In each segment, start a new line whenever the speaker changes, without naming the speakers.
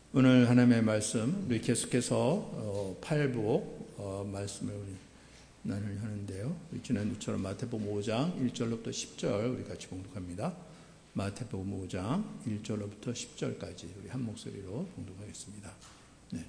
오늘 하나님의 말씀, 우리 계속해서 8복 말씀을 우리 나누려 하는데요. 지난주처럼 마태복음 5장 1절로부터 10절 우리 같이 봉독합니다. 마태복음 5장 1절로부터 10절까지 우리 한 목소리로 봉독하겠습니다. 네.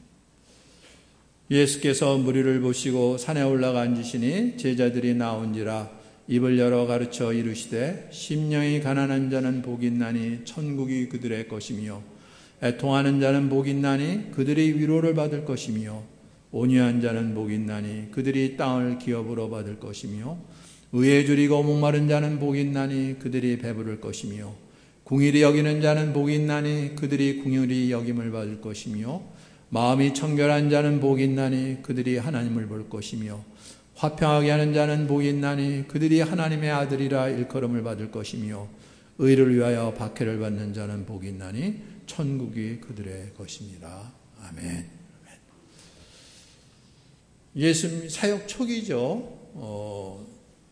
예수께서 무리를 보시고 산에 올라가 앉으시니 제자들이 나온지라 입을 열어 가르쳐 이르시되 심령이 가난한 자는 복이 있나니 천국이 그들의 것이며 애통하는 자는 복이 있나니 그들이 위로를 받을 것이며 온유한 자는 복이 있나니 그들이 땅을 기업으로 받을 것이며 의에 줄이고 목마른 자는 복이 있나니 그들이 배부를 것이며 궁일이 여기는 자는 복이 있나니 그들이 궁일이 여김을 받을 것이며 마음이 청결한 자는 복이 있나니 그들이 하나님을 볼 것이며 화평하게 하는 자는 복이 있나니 그들이 하나님의 아들이라 일컬음을 받을 것이며 의를 위하여 박해를 받는 자는 복이 있나니 천국이 그들의 것이니라. 아멘. 예수님 사역 초기죠.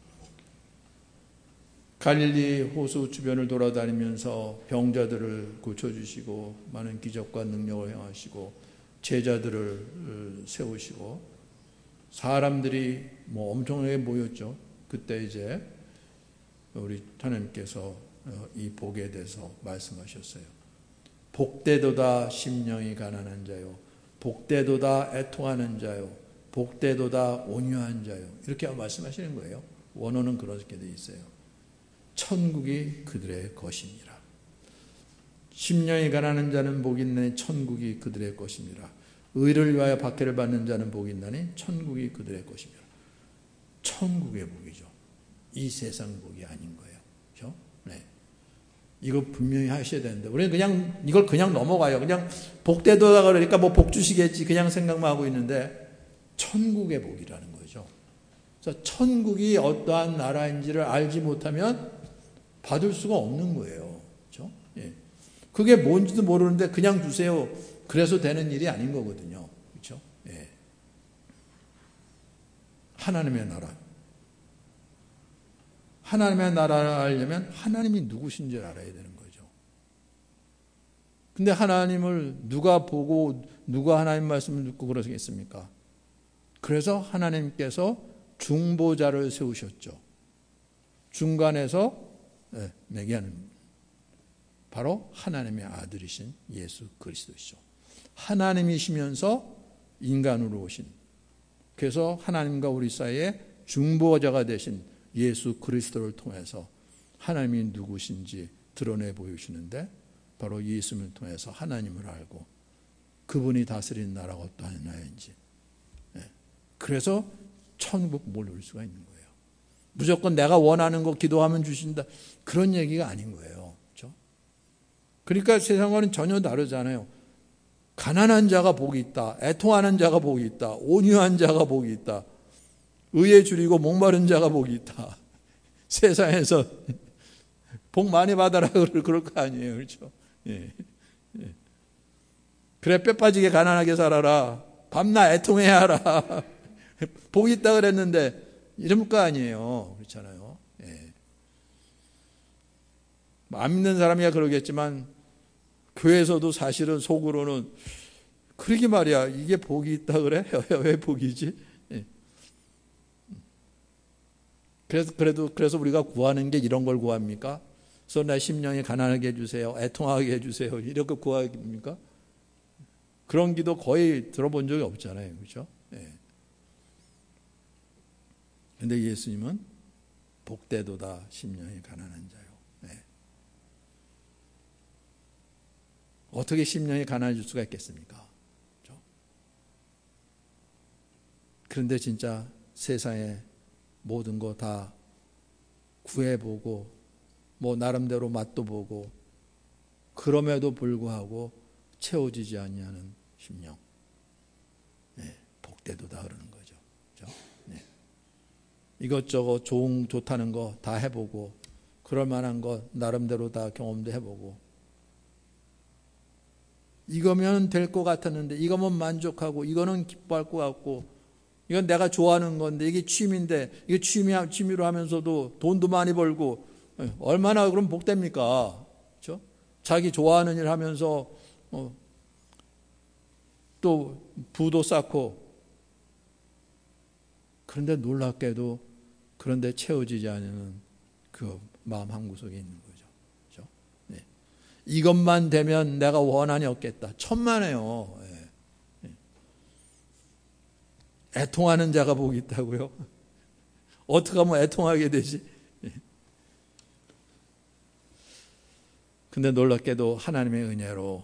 갈릴리 호수 주변을 돌아다니면서 병자들을 고쳐주시고 많은 기적과 능력을 행하시고 제자들을 세우시고 사람들이 엄청나게 모였죠. 그때 이제 우리 하나님께서 이 복에 대해서 말씀하셨어요. 복되도다 심령이 가난한 자요, 복되도다 애통하는 자요, 복되도다 온유한 자요, 이렇게 말씀하시는 거예요. 원어는 그렇게 되어 있어요. 천국이 그들의 것이니라. 심령이 가난한 자는 복이 있나니 천국이 그들의 것이니라. 의를 위하여 박해를 받는 자는 복이 있나니 천국이 그들의 것이니라. 천국의 복이죠. 이 세상 복이 아닌 거예요. 그렇죠? 네. 이거 분명히 하셔야 되는데 우리는 그냥 이걸 그냥 넘어가요. 그냥 복되도다 그러니까 복 주시겠지 그냥 생각만 하고 있는데 천국의 복이라는 거죠. 그래서 천국이 어떠한 나라인지를 알지 못하면 받을 수가 없는 거예요. 그렇죠? 예. 그게 뭔지도 모르는데 그냥 주세요. 그래서 되는 일이 아닌 거거든요. 그렇죠? 예. 하나님의 나라. 하나님의 나라를 알려면 하나님이 누구신지를 알아야 되는 거죠. 근데 하나님을 누가 보고 누가 하나님 말씀을 듣고 그러겠습니까? 그래서 하나님께서 중보자를 세우셨죠. 중간에서 매개하는 바로 하나님의 아들이신 예수 그리스도시죠. 하나님이시면서 인간으로 오신, 그래서 하나님과 우리 사이에 중보자가 되신 예수 그리스도를 통해서 하나님이 누구신지 드러내 보여주시는데 바로 예수님을 통해서 하나님을 알고 그분이 다스리는 나라가 어떠한 나라인지, 그래서 천국 몰릴 수가 있는 거예요. 무조건 내가 원하는 거 기도하면 주신다 그런 얘기가 아닌 거예요. 그렇죠? 그러니까 세상과는 전혀 다르잖아요. 가난한 자가 복이 있다, 애통하는 자가 복이 있다, 온유한 자가 복이 있다, 의에 줄이고 목마른 자가 복이 있다. 세상에서 복 많이 받아라 그럴 거 아니에요. 그렇죠? 예. 예. 그래 뼈 빠지게 가난하게 살아라, 밤낮 애통해야 하라, 복이 있다 그랬는데 이럴 거 아니에요. 그렇잖아요. 예. 안 믿는 사람이야 그러겠지만 교회에서도 사실은 속으로는 그러게 말이야, 이게 복이 있다 그래? 왜 복이지? 그래서 우리가 구하는 게 이런 걸 구합니까? 그래서 내 심령이 가난하게 해주세요, 애통하게 해주세요, 이렇게 구합니까? 그런 기도 거의 들어본 적이 없잖아요. 그렇죠? 그런데 예수님은 복되도다 심령이 가난한 자요. 어떻게 심령이 가난해질 수가 있겠습니까? 그렇죠? 그런데 진짜 세상에 모든 거 다 구해보고 나름대로 맛도 보고 그럼에도 불구하고 채워지지 아니하는 심령, 복되도다 그러는 거죠. 그렇죠? 이것저것 좋다는 거 다 해보고 그럴 만한 거 나름대로 다 경험도 해보고 이거면 될 것 같았는데 이거면 만족하고 이거는 기뻐할 것 같고 이건 내가 좋아하는 건데 이게 취미인데 이게 취미로 하면서도 돈도 많이 벌고 얼마나 그럼 복됩니까? 그렇죠? 자기 좋아하는 일 하면서 또 부도 쌓고, 그런데 놀랍게도 그런데 채워지지 않는 그 마음 한구석에 있는 거죠. 그렇죠? 네. 이것만 되면 내가 원한이 없겠다. 천만에요. 네. 애통하는 자가 복이 있다고요? 어떻게 하면 애통하게 되지? 근데 놀랍게도 하나님의 은혜로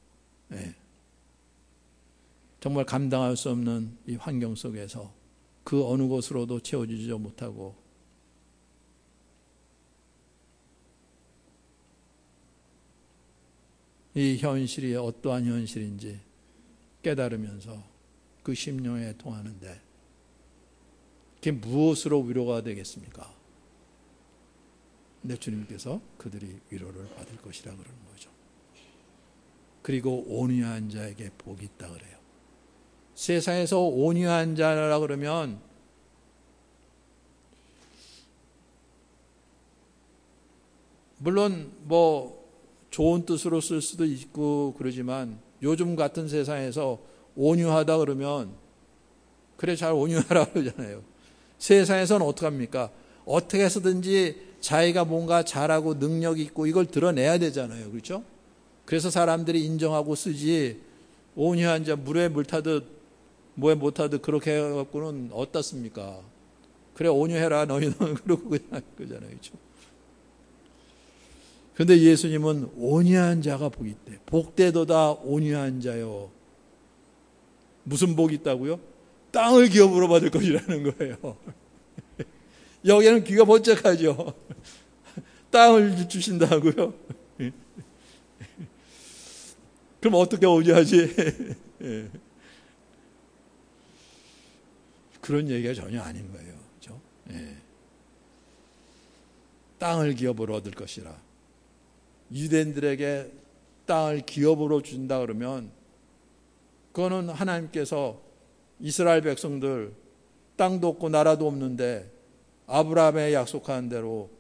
정말 감당할 수 없는 이 환경 속에서 그 어느 곳으로도 채워지지 못하고 이 현실이 어떠한 현실인지 깨달으면서 그 심령에 통하는데 그게 무엇으로 위로가 되겠습니까? 내 주님께서 그들이 위로를 받을 것이라 그러는 거죠. 그리고 온유한 자에게 복이 있다 그래요. 세상에서 온유한 자라 그러면 물론 뭐 좋은 뜻으로 쓸 수도 있고 그러지만 요즘 같은 세상에서 온유하다 그러면 그래 잘 온유하라 그러잖아요. 세상에서는 어떻게 합니까? 어떻게 해서든지 자기가 뭔가 잘하고 능력이 있고 이걸 드러내야 되잖아요. 그렇죠? 그래서 사람들이 인정하고 쓰지 온유한 자 물에 물 타듯 뭐에 못 타듯 그렇게 해갖고는 어떻습니까? 그래 온유해라 너희는 그러고 그냥 그잖아요. 그렇죠? 그런데 예수님은 온유한 자가 복이 있대. 복되도다 온유한 자요. 무슨 복이 있다고요? 땅을 기업으로 받을 것이라는 거예요. 여기는 귀가 번쩍하죠. 땅을 주신다고요? 그럼 어떻게 온유하지? 그런 얘기가 전혀 아닌 거예요. 그렇죠? 땅을 기업으로 얻을 것이라. 유대인들에게 땅을 기업으로 준다 그러면 그거는 하나님께서 이스라엘 백성들 땅도 없고 나라도 없는데 아브라함에 약속한 대로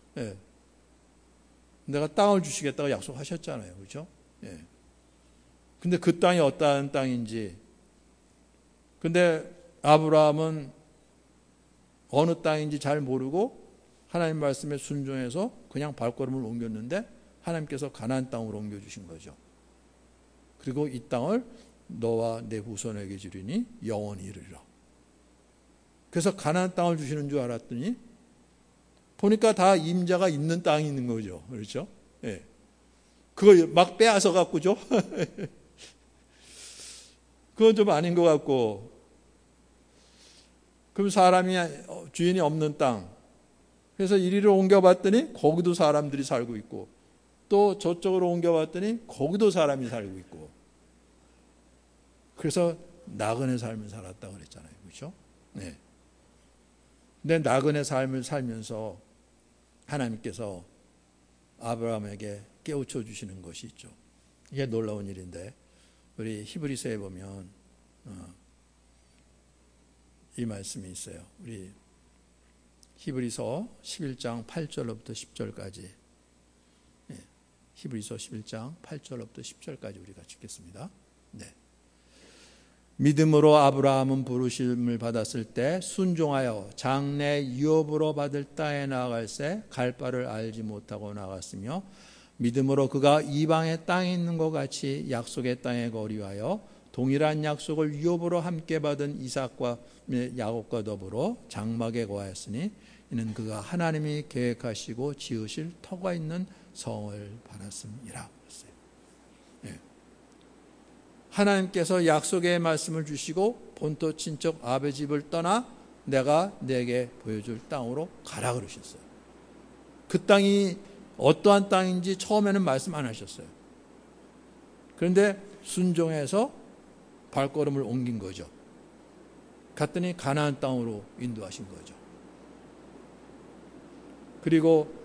내가 땅을 주시겠다고 약속하셨잖아요. 그렇죠? 근데 그 땅이 어떠한 땅인지 근데 아브라함은 어느 땅인지 잘 모르고 하나님 말씀에 순종해서 그냥 발걸음을 옮겼는데 하나님께서 가나안 땅으로 옮겨주신 거죠. 그리고 이 땅을 너와 내 후손에게 주리니 영원히 이르리라. 그래서 가나안 땅을 주시는 줄 알았더니 보니까 다 임자가 있는 땅이 있는 거죠. 그렇죠? 그걸 막 빼앗아 갖고죠. 그건 좀 아닌 것 같고 그럼 사람이 주인이 없는 땅 그래서 이리로 옮겨봤더니 거기도 사람들이 살고 있고 또 저쪽으로 옮겨봤더니 거기도 사람이 살고 있고 그래서 나그네 삶을 살았다고 그랬잖아요. 그렇죠? 네. 근데 나그네 삶을 살면서 하나님께서 아브라함에게 깨우쳐 주시는 것이 있죠. 이게 놀라운 일인데 우리 히브리서에 보면 이 말씀이 있어요. 우리 히브리서 11장 8절로부터 10절까지 히브리서 11장 8절로부터 10절까지 우리가 읽겠습니다. 네. 믿음으로 아브라함은 부르심을 받았을 때 순종하여 장래 유업으로 받을 땅에 나아갈새 갈 바를 알지 못하고 나갔으며 믿음으로 그가 이방의 땅에 있는 것 같이 약속의 땅에 거류하여 동일한 약속을 유업으로 함께 받은 이삭과 야곱과 더불어 장막에 거하였으니 이는 그가 하나님이 계획하시고 지으실 터가 있는 성을 받았음이라. 하나님께서 약속의 말씀을 주시고 본토 친척 아베 집을 떠나 내가 내게 보여줄 땅으로 가라 그러셨어요. 그 땅이 어떠한 땅인지 처음에는 말씀 안 하셨어요. 그런데 순종해서 발걸음을 옮긴 거죠. 갔더니 가나안 땅으로 인도하신 거죠. 그리고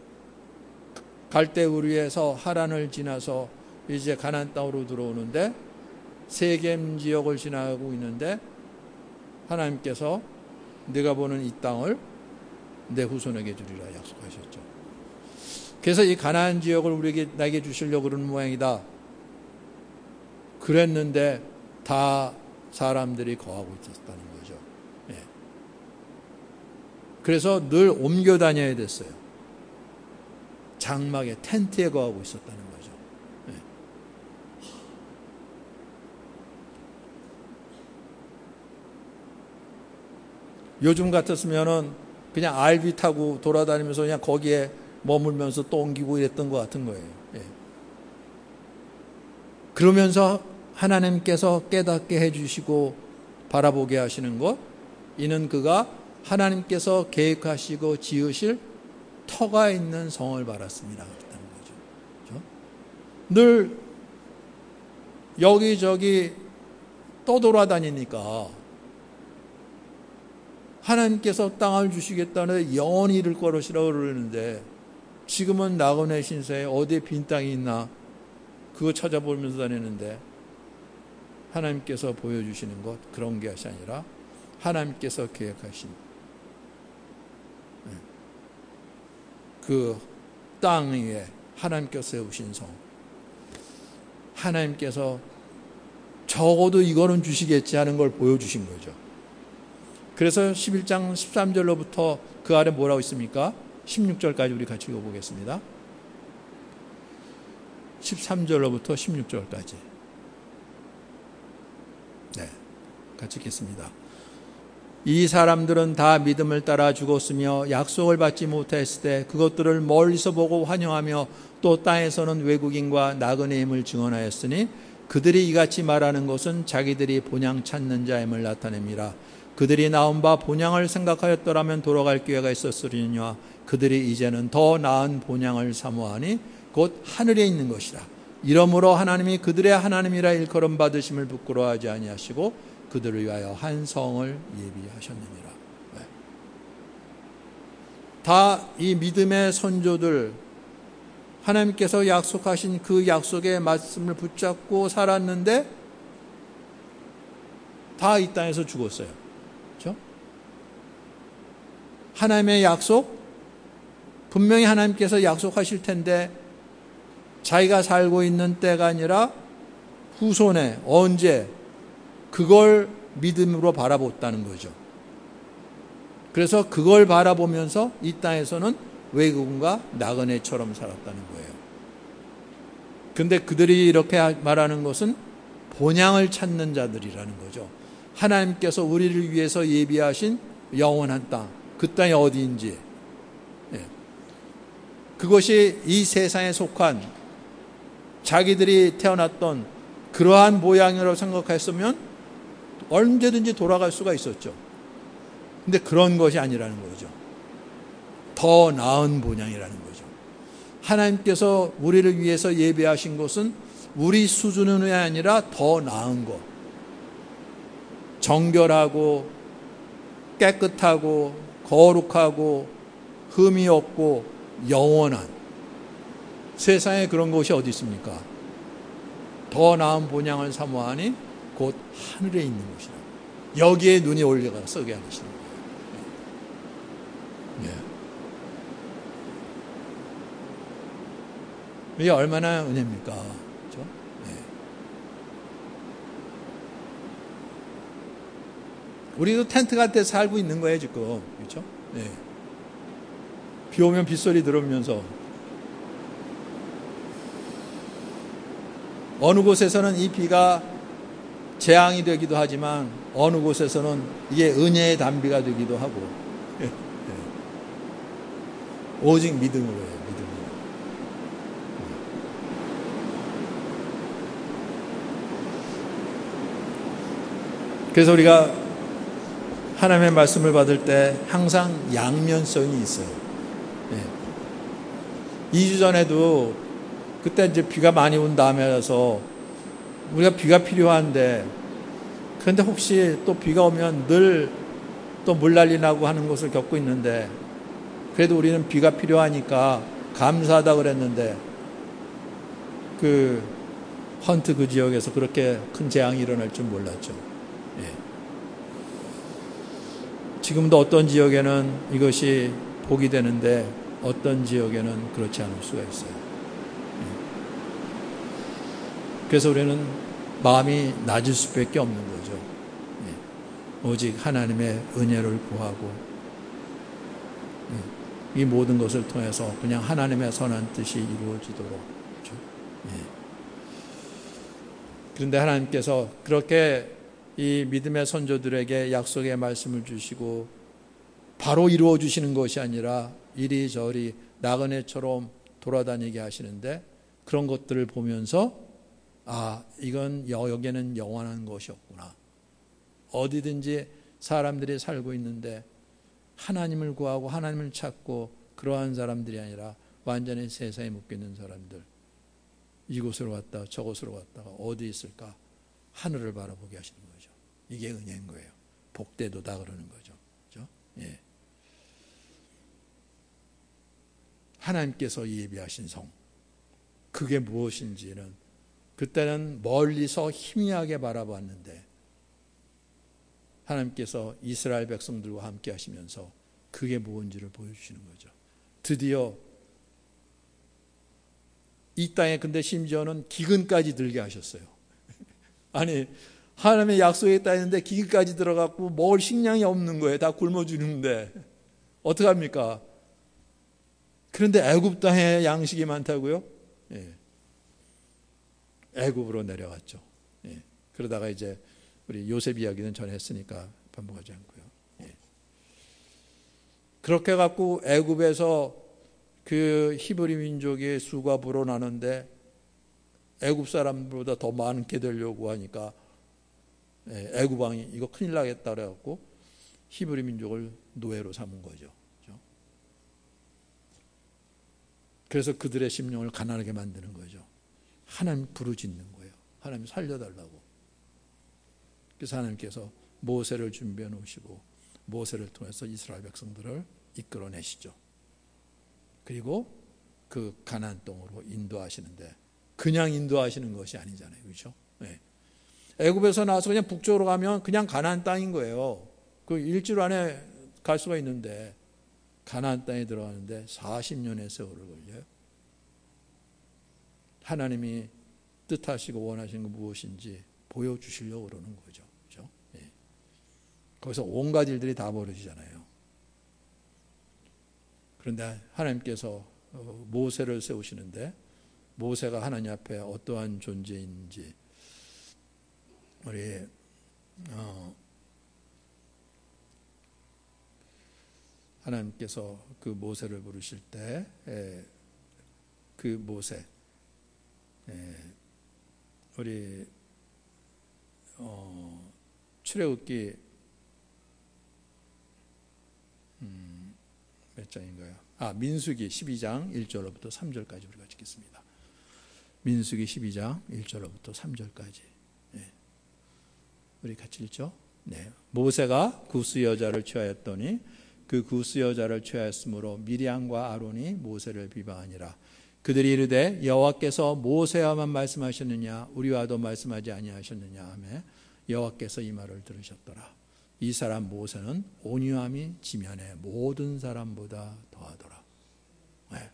갈대우르에서 하란을 지나서 이제 가나안 땅으로 들어오는데 세겜 지역을 지나가고 있는데 하나님께서 네가 보는 이 땅을 내 후손에게 주리라 약속하셨죠. 그래서 이 가나안 지역을 나에게 주시려고 그러는 모양이다. 그랬는데 다 사람들이 거하고 있었다는 거죠. 예. 그래서 늘 옮겨 다녀야 됐어요. 장막에 텐트에 거하고 있었다는 거죠. 예. 요즘 같았으면은 그냥 RV 타고 돌아다니면서 그냥 거기에 머물면서 또 옮기고 이랬던 것 같은 거예요. 예. 그러면서 하나님께서 깨닫게 해주시고 바라보게 하시는 것, 이는 그가 하나님께서 계획하시고 지으실 터가 있는 성을 바랐습니다. 그랬다는 거죠. 그렇죠? 늘 여기저기 떠돌아다니니까 하나님께서 땅을 주시겠다는 영원히 이룰 것이라고 그러는데, 지금은 나그네 신세에 어디에 빈 땅이 있나 그거 찾아보면서 다니는데, 하나님께서 보여주시는 것, 그런 것이 아니라 하나님께서 계획하신 그 땅 위에 하나님께서 세우신 성, 하나님께서 적어도 이거는 주시겠지 하는 걸 보여주신 거죠. 그래서 11장 13절로부터 그 아래 뭐라고 있습니까? 16절까지 우리 같이 읽어보겠습니다. 13절로부터 16절까지. 네, 같이 읽겠습니다. 이 사람들은 다 믿음을 따라 죽었으며 약속을 받지 못했을 때 그것들을 멀리서 보고 환영하며 또 땅에서는 외국인과 나그네임을 증언하였으니 그들이 이같이 말하는 것은 자기들이 본향 찾는 자임을 나타냅니다. 그들이 나온 바 본향을 생각하였더라면 돌아갈 기회가 있었으리니와 그들이 이제는 더 나은 본향을 사모하니 곧 하늘에 있는 것이라. 이러므로 하나님이 그들의 하나님이라 일컬음 받으심을 부끄러워하지 아니하시고 그들을 위하여 한 성을 예비하셨느니라. 네. 다 이 믿음의 선조들, 하나님께서 약속하신 그 약속의 말씀을 붙잡고 살았는데 다 이 땅에서 죽었어요. 그렇죠? 하나님의 약속, 분명히 하나님께서 약속하실 텐데 자기가 살고 있는 때가 아니라 후손에 언제 그걸 믿음으로 바라봤다는 거죠. 그래서 그걸 바라보면서 이 땅에서는 외국인과 나그네처럼 살았다는 거예요. 근데 그들이 이렇게 말하는 것은 본향을 찾는 자들이라는 거죠. 하나님께서 우리를 위해서 예비하신 영원한 땅, 그 땅이 어디인지, 그것이 이 세상에 속한 자기들이 태어났던 그러한 모양이라고 생각했으면 언제든지 돌아갈 수가 있었죠. 근데 그런 것이 아니라는 거죠. 더 나은 본향이라는 거죠. 하나님께서 우리를 위해서 예배하신 것은 우리 수준이 아니라 더 나은 것, 정결하고 깨끗하고 거룩하고 흠이 없고 영원한, 세상에 그런 것이 어디 있습니까? 더 나은 본향을 사모하니 곧 하늘에 있는 것이다. 여기에 눈이 올려가 서게 하시는 거예요. 이게 얼마나 은혜입니까? 그렇죠? 우리도 텐트 같은 데 살고 있는 거예요, 지금. 그렇죠? 비 오면 빗소리 들으면서, 어느 곳에서는 이 비가 재앙이 되기도 하지만 어느 곳에서는 이게 은혜의 단비가 되기도 하고, 오직 믿음으로 해요. 믿음으로. 그래서 우리가 하나님의 말씀을 받을 때 항상 양면성이 있어요. 2주 전에도 그때 이제 비가 많이 온 다음에라서 우리가 비가 필요한데, 그런데 혹시 또 비가 오면 늘 또 물난리 나고 하는 것을 겪고 있는데, 그래도 우리는 비가 필요하니까 감사하다 그랬는데, 그 헌트 그 지역에서 그렇게 큰 재앙이 일어날 줄 몰랐죠. 지금도 어떤 지역에는 이것이 복이 되는데 어떤 지역에는 그렇지 않을 수가 있어요. 그래서 우리는 마음이 낮을 수밖에 없는 거죠. 예. 오직 하나님의 은혜를 구하고 이 모든 것을 통해서 그냥 하나님의 선한 뜻이 이루어지도록. 그렇죠? 예. 그런데 하나님께서 그렇게 이 믿음의 선조들에게 약속의 말씀을 주시고 바로 이루어 주시는 것이 아니라 이리저리 나그네처럼 돌아다니게 하시는데, 그런 것들을 보면서 이건 여기에는 영원한 것이 없구나. 어디든지 사람들이 살고 있는데 하나님을 구하고 하나님을 찾고 그러한 사람들이 아니라 완전히 세상에 묶여있는 사람들, 이곳으로 갔다 저곳으로 갔다가 어디 있을까? 하늘을 바라보게 하시는 거죠. 이게 은혜인 거예요. 복되도다 그러는 거죠. 그렇죠? 예. 하나님께서 예비하신 성, 그게 무엇인지는 그때는 멀리서 희미하게 바라봤는데 하나님께서 이스라엘 백성들과 함께 하시면서 그게 무엇인지를 보여주시는 거죠. 드디어 이 땅에 근데 심지어는 기근까지 들게 하셨어요. 아니, 하나님의 약속에 따있는데 기근까지 들어갔고 먹을 식량이 없는 거예요. 다 굶어 죽는데 어떡합니까? 그런데 애굽 땅에 양식이 많다고요? 예. 애굽으로 내려갔죠. 예. 그러다가 이제 우리 요셉 이야기는 전에 했으니까 반복하지 않고요. 예. 그렇게 갖고 애굽에서 그 히브리 민족의 수가 불어나는데 애굽 사람보다 더 많게 되려고 하니까 애굽 왕이 이거 큰일 나겠다 그래갖고 히브리 민족을 노예로 삼은 거죠. 그래서 그들의 심령을 가난하게 만드는 거죠. 하나님 부르짖는 거예요. 하나님 살려달라고. 그래서 하나님께서 모세를 준비해 놓으시고 모세를 통해서 이스라엘 백성들을 이끌어내시죠. 그리고 그 가나안 땅으로 인도하시는데 그냥 인도하시는 것이 아니잖아요. 그렇죠? 네. 애굽에서 나와서 그냥 북쪽으로 가면 그냥 가나안 땅인 거예요. 그 일주일 안에 갈 수가 있는데 가나안 땅에 들어가는데 40년의 세월을 걸려요. 하나님이 뜻하시고 원하시는 게 무엇인지 보여주시려고 그러는 거죠. 그렇죠? 예. 거기서 온갖 일들이 다 벌어지잖아요. 그런데 하나님께서 모세를 세우시는데 모세가 하나님 앞에 어떠한 존재인지 우리 하나님께서 그 모세를 부르실 때 그 모세 우리 출애굽기 몇 장인가요? 민수기 12장 1절로부터 3절까지 우리가 읽겠습니다. 민수기 12장 1절로부터 3절까지. 우리 같이 읽죠? 네. 모세가 구스 여자를 취하였더니 그 구스 여자를 취하였으므로 미리암과 아론이 모세를 비방하니라. 그들이 이르되 여호와께서 모세와만 말씀하셨느냐 우리와도 말씀하지 아니하셨느냐 하며 여호와께서 이 말을 들으셨더라. 이 사람 모세는 온유함이 지면의 모든 사람보다 더하더라. 네.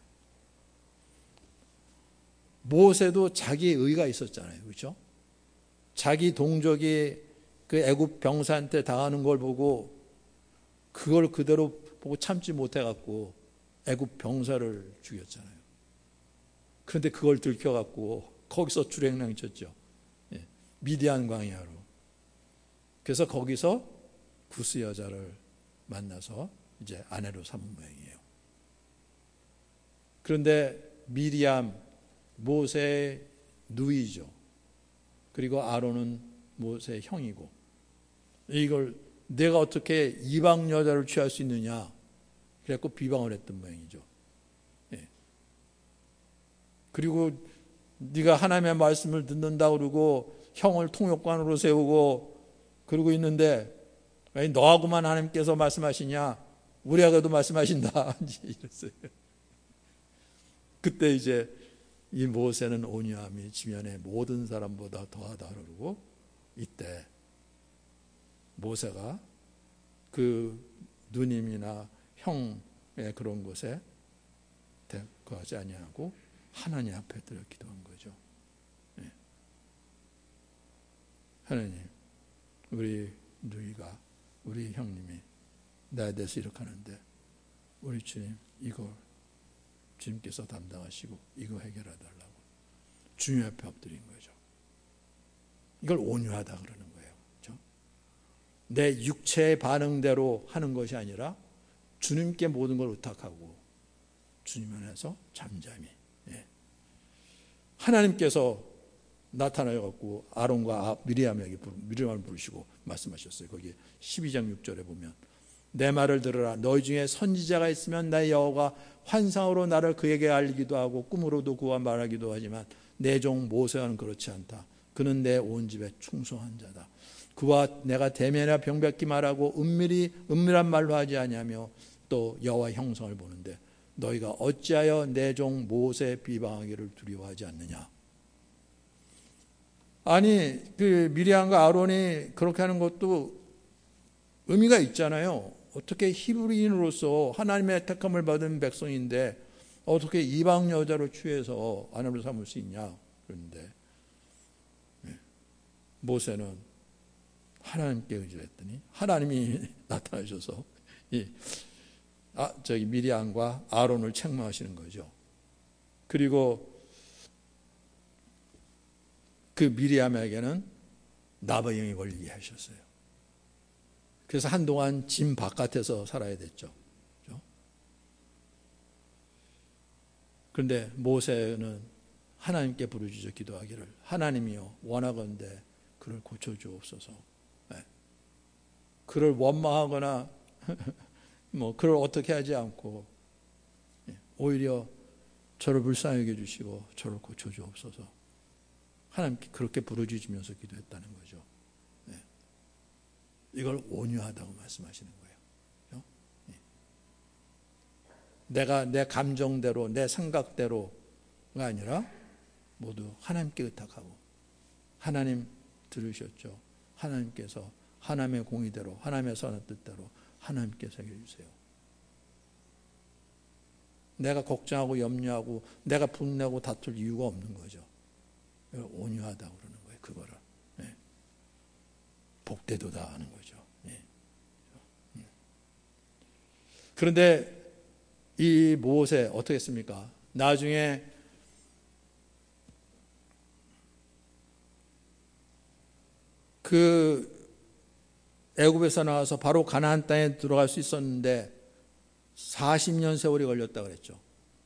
모세도 자기 의가 있었잖아요. 그렇죠? 자기 동족이 그 애굽 병사한테 당하는 걸 보고 그걸 그대로 보고 참지 못해갖고 애굽 병사를 죽였잖아요. 그런데 그걸 들켜갖고 거기서 주랭랑 쳤죠. 미디안 광야로. 그래서 거기서 구스 여자를 만나서 이제 아내로 삼은 모양이에요. 그런데 미리암 모세의 누이죠. 그리고 아론은 모세의 형이고, 이걸 내가 어떻게 이방 여자를 취할 수 있느냐 그래갖고 비방을 했던 모양이죠. 예. 그리고 네가 하나님의 말씀을 듣는다 그러고 형을 통역관으로 세우고 그러고 있는데 왜 너하고만 하나님께서 말씀하시냐, 우리하고도 말씀하신다 이랬어요. 그때 이제 이 모세는 온유함이 지면의 모든 사람보다 더하다 그러고, 이때 모세가 그 누님이나 형의 그런 곳에 대거하지 아니하고 하나님 앞에 들어 기도한 거죠. 네. 하나님, 우리 누이가, 우리 형님이 나에 대해서 이렇게 하는데 우리 주님 이걸 주님께서 담당하시고 이거 해결해 달라고 주님 앞에 엎드린 거죠. 이걸 온유하다 그러는 거예요. 그렇죠? 내 육체의 반응대로 하는 것이 아니라 주님께 모든 걸 의탁하고 주님 안에서 잠잠히. 하나님께서 나타나셔갖고 아론과 미리암을 부르시고 말씀하셨어요. 거기 12장 6절에 보면 내 말을 들으라. 너희 중에 선지자가 있으면 나의 여호와가 환상으로 나를 그에게 알리기도 하고 꿈으로도 그와 말하기도 하지만 내 종 모세와는 그렇지 않다. 그는 내 온 집에 충성한 자다. 그와 내가 대면이나 병백히 말하고 은밀한 말로 하지 아니하며 또 여호와의 형상을 보는데 너희가 어찌하여 내 종 모세 비방하기를 두려워하지 않느냐. 아니 그 미리암과 아론이 그렇게 하는 것도 의미가 있잖아요. 어떻게 히브리인으로서 하나님의 택함을 받은 백성인데 어떻게 이방 여자를 취해서 아내로 삼을 수 있냐. 그런데 모세는 하나님께 의지했더니 하나님이 나타나셔서 미리암과 아론을 책망하시는 거죠. 그리고 그 미리암에게는 나병이 걸리게 하셨어요. 그래서 한동안 진 바깥에서 살아야 됐죠. 그런데 모세는 하나님께 부르짖어 기도하기를 하나님이여 원하건대 그를 고쳐주옵소서. 그를 원망하거나 그를 어떻게 하지 않고 오히려 저를 불쌍하게 해주시고 저를 고쳐주옵소서. 하나님께 그렇게 부르짖으면서 기도했다는 거죠. 이걸 온유하다고 말씀하시는 거예요. 내가 내 감정대로 내 생각대로가 아니라 모두 하나님께 의탁하고 하나님 들으셨죠. 하나님께서 하나님의 공의대로 하나님의 선한 뜻대로 하나님께서 해주세요. 내가 걱정하고 염려하고 내가 분내고 다툴 이유가 없는 거죠. 온유하다고 그러는 거예요. 그거를 복되도다 하는 거죠. 그런데 이 모세 어떻게 했습니까? 나중에 그 애굽에서 나와서 바로 가나안 땅에 들어갈 수 있었는데 40년 세월이 걸렸다 그랬죠.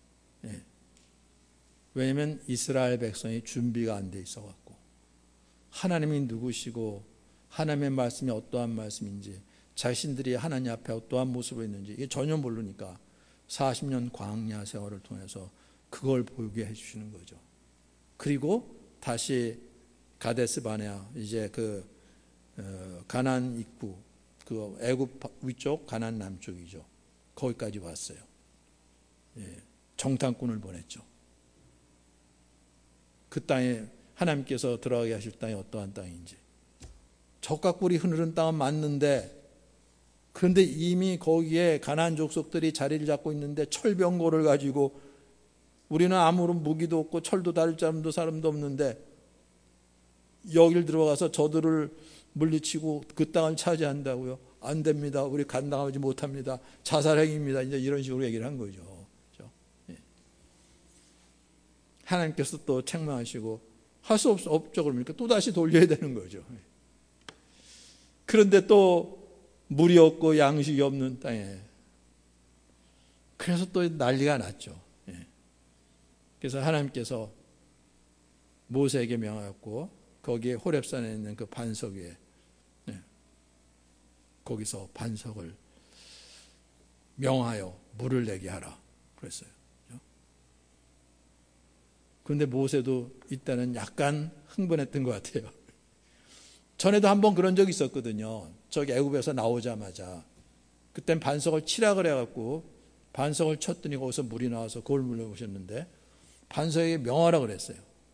왜냐하면 이스라엘 백성이 준비가 안 돼 있어갖고 하나님이 누구시고 하나님의 말씀이 어떠한 말씀인지 자신들이 하나님 앞에 어떠한 모습으로 있는지 이게 전혀 모르니까 40년 광야 세월을 통해서 그걸 보게 해주시는 거죠. 그리고 다시 가데스 바네아 이제 그 가나안 입구 그 애굽 위쪽 가나안 남쪽이죠. 거기까지 왔어요. 정탐꾼을 보냈죠. 그 땅에 하나님께서 들어가게 하실 땅이 어떠한 땅인지 적과 꿀이 흐르는 땅은 맞는데 그런데 이미 거기에 가나안 족속들이 자리를 잡고 있는데 철병거를 가지고 우리는 아무런 무기도 없고 철도 다룰 사람도 없는데 여길 들어가서 저들을 물리치고 그 땅을 차지한다고요? 안 됩니다. 우리 감당하지 못합니다. 자살행위입니다. 이제 이런 식으로 얘기를 한 거죠. 그렇죠? 하나님께서 또 책망하시고 할 수 없죠. 그러니까 또 다시 돌려야 되는 거죠. 그런데 또 물이 없고 양식이 없는 땅에 그래서 또 난리가 났죠. 그래서 하나님께서 모세에게 명하였고 거기에 호렙산에 있는 그 반석 위에 거기서 반석을 명하여 물을 내게 하라 그랬어요. 그런데 모세도 이때는 약간 흥분했던 것 같아요. 전에도 한번 그런 적이 있었거든요. 저기 애굽에서 나오자마자 그땐 반석을 치라 그래갖고 반석을 쳤더니 거기서 물이 나와서 그걸 물려보셨는데 반석에게 명하라 그랬어요.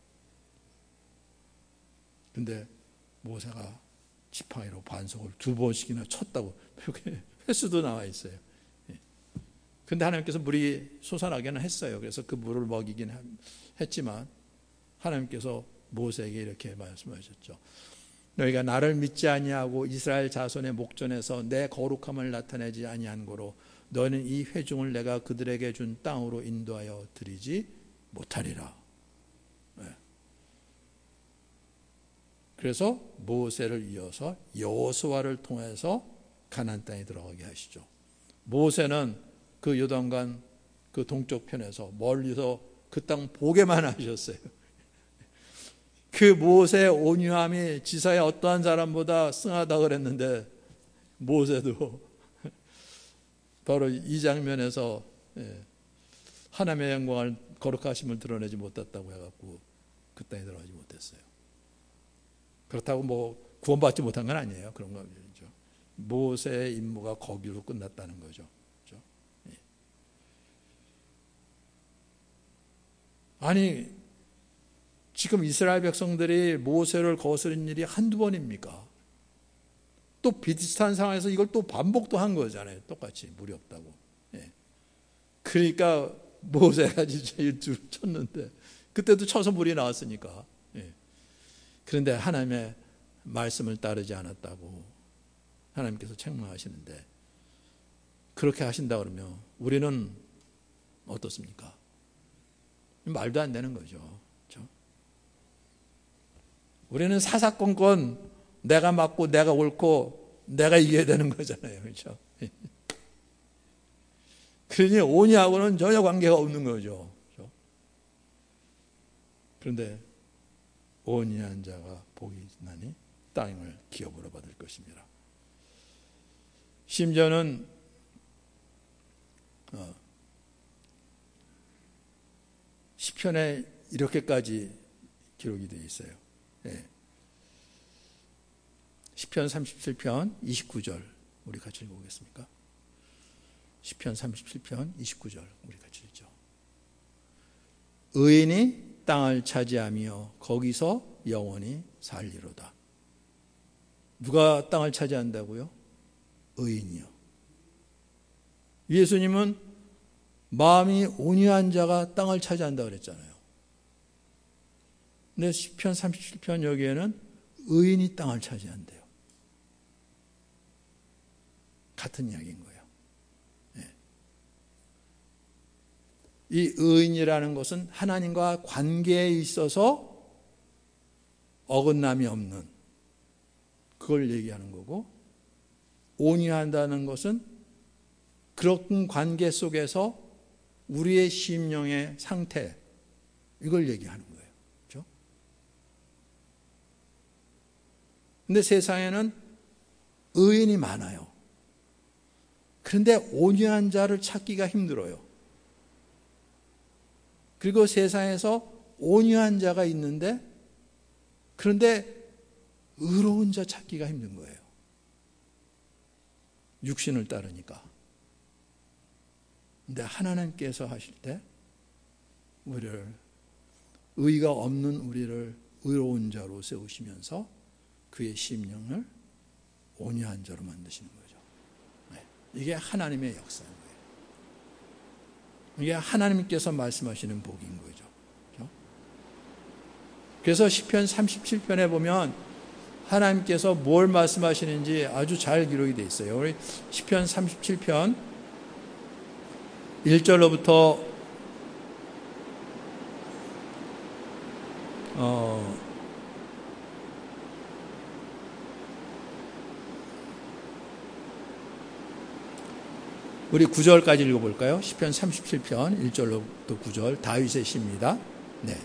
근데 모세가 지팡이로 반석을 2번씩이나 쳤다고 이렇게 횟수도 나와 있어요. 근데 하나님께서 물이 솟아나기는 했어요. 그래서 그 물을 먹이긴 했지만 하나님께서 모세에게 이렇게 말씀하셨죠. 너희가 나를 믿지 아니하고 이스라엘 자손의 목전에서 내 거룩함을 나타내지 아니한 고로 너희는 이 회중을 내가 그들에게 준 땅으로 인도하여 드리지 못하리라. 그래서 모세를 이어서 여호수아를 통해서 가나안 땅에 들어가게 하시죠. 모세는 그 요단강 그 동쪽 편에서 멀리서 그 땅 보게만 하셨어요. 그 모세의 온유함이 지사의 어떠한 사람보다 승하다 그랬는데 모세도 바로 이 장면에서 하나님의 영광을 거룩하심을 드러내지 못했다고 해갖고 그 땅에 들어가지 못했어요. 그렇다고 뭐 구원받지 못한 건 아니에요. 그런 거죠. 모세의 임무가 거기로 끝났다는 거죠. 그렇죠? 아니 지금 이스라엘 백성들이 모세를 거스른 일이 한두 번입니까? 또 비슷한 상황에서 이걸 또 반복도 한 거잖아요. 똑같이 물이 없다고. 그러니까 모세가 진짜 일주를 쳤는데 그때도 쳐서 물이 나왔으니까. 그런데 하나님의 말씀을 따르지 않았다고 하나님께서 책망하시는데 그렇게 하신다 그러면 우리는 어떻습니까? 말도 안 되는 거죠. 그렇죠? 우리는 사사건건 내가 맞고 내가 옳고 내가 이겨야 되는 거잖아요. 그렇죠? 그러니 오니하고는 전혀 관계가 없는 거죠. 그렇죠? 그런데 온유한 자가 복이 있나니 땅을 기업으로 받을 것입니다. 심지어는 시편에 이렇게까지 기록이 되어 있어요. 시편 37편 29절 우리 같이 읽어보겠습니까? 시편 37편 29절 우리 같이 읽죠. 의인이 땅을 차지하며 거기서 영원히 살리로다. 누가 땅을 차지한다고요? 의인이요. 예수님은 마음이 온유한 자가 땅을 차지한다고 그랬잖아요. 근데 시편 37편 여기에는 의인이 땅을 차지한대요. 같은 이야기인 거예요. 이 의인이라는 것은 하나님과 관계에 있어서 어긋남이 없는 그걸 얘기하는 거고, 온유한다는 것은 그런 관계 속에서 우리의 심령의 상태, 이걸 얘기하는 거예요. 그렇죠? 근데 세상에는 의인이 많아요. 그런데 온유한 자를 찾기가 힘들어요. 그리고 세상에서 온유한 자가 있는데, 그런데 의로운 자 찾기가 힘든 거예요. 육신을 따르니까. 근데 하나님께서 하실 때 우리를, 의가 없는 우리를 의로운 자로 세우시면서 그의 심령을 온유한 자로 만드시는 거죠. 이게 하나님의 역사인 거예요. 이게 하나님께서 말씀하시는 복인 거죠. 그래서 시편 37편에 보면 하나님께서 뭘 말씀하시는지 아주 잘 기록이 되어 있어요. 우리 시편 37편 1절로부터 우리 9절까지 읽어볼까요? 시편 37편 1절로부터 9절 다윗의 시입니다. 네.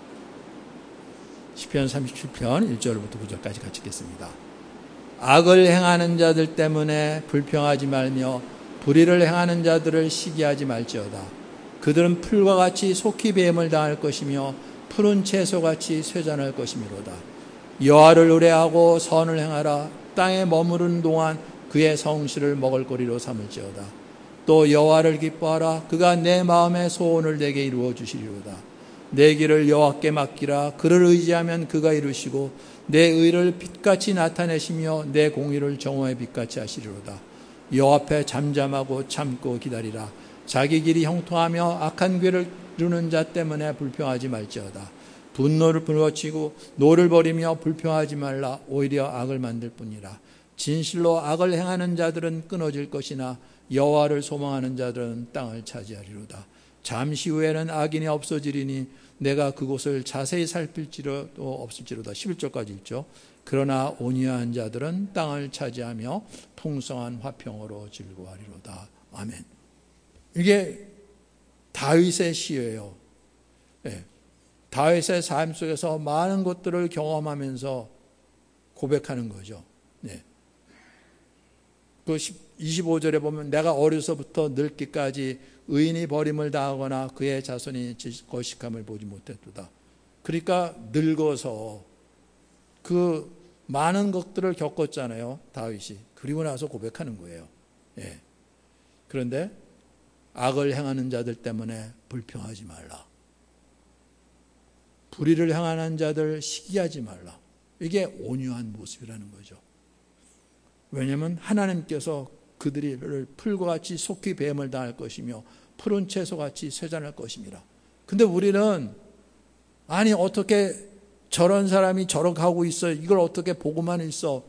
시편 37편 1절로부터 9절까지 같이 읽겠습니다. 악을 행하는 자들 때문에 불평하지 말며 불의를 행하는 자들을 시기하지 말지어다. 그들은 풀과 같이 속히 배임을 당할 것이며 푸른 채소같이 쇠잔할 것이미로다. 여호와를 의뢰하고 선을 행하라. 땅에 머무르는 동안 그의 성실을 먹을거리로 삼을지어다. 또 여호와를 기뻐하라. 그가 내 마음의 소원을 내게 이루어 주시리로다. 내 길을 여호와께 맡기라. 그를 의지하면 그가 이루시고 내 의를 빛같이 나타내시며 내 공의를 정오의 빛같이 하시리로다. 여호와 앞에 잠잠하고 참고 기다리라. 자기 길이 형통하며 악한 궤를 이루는 자 때문에 불평하지 말지어다. 분노를 불어치고 노를 버리며 불평하지 말라. 오히려 악을 만들 뿐이라. 진실로 악을 행하는 자들은 끊어질 것이나 여호와를 소망하는 자들은 땅을 차지하리로다. 잠시 후에는 악인이 없어지리니 내가 그곳을 자세히 살필지도 없을지로다. 11절까지 읽죠. 그러나 온유한 자들은 땅을 차지하며 풍성한 화평으로 즐거워하리로다. 아멘. 이게 다윗의 시예요. 네. 다윗의 삶 속에서 많은 것들을 경험하면서 고백하는 거죠. 네. 그 25절에 보면 내가 어려서부터 늙기까지 의인이 버림을 당하거나 그의 자손이 거식함을 보지 못했도다. 그러니까 늙어서 그 많은 것들을 겪었잖아요, 다윗이. 그리고 나서 고백하는 거예요. 예. 그런데 악을 행하는 자들 때문에 불평하지 말라. 불의를 행하는 자들 시기하지 말라. 이게 온유한 모습이라는 거죠. 왜냐하면 하나님께서 그들을 풀과 같이 속히 뱀을 당할 것이며 푸른 채소같이 쇠잔할 것입니다. 근데 우리는 아니 어떻게 저런 사람이 저렇게 하고 있어, 이걸 어떻게 보고만 있어,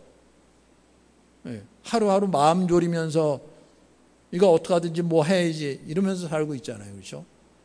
하루하루 마음 졸이면서 이거 어떻게 하든지 뭐 해야지 이러면서 살고 있잖아요. 그렇죠?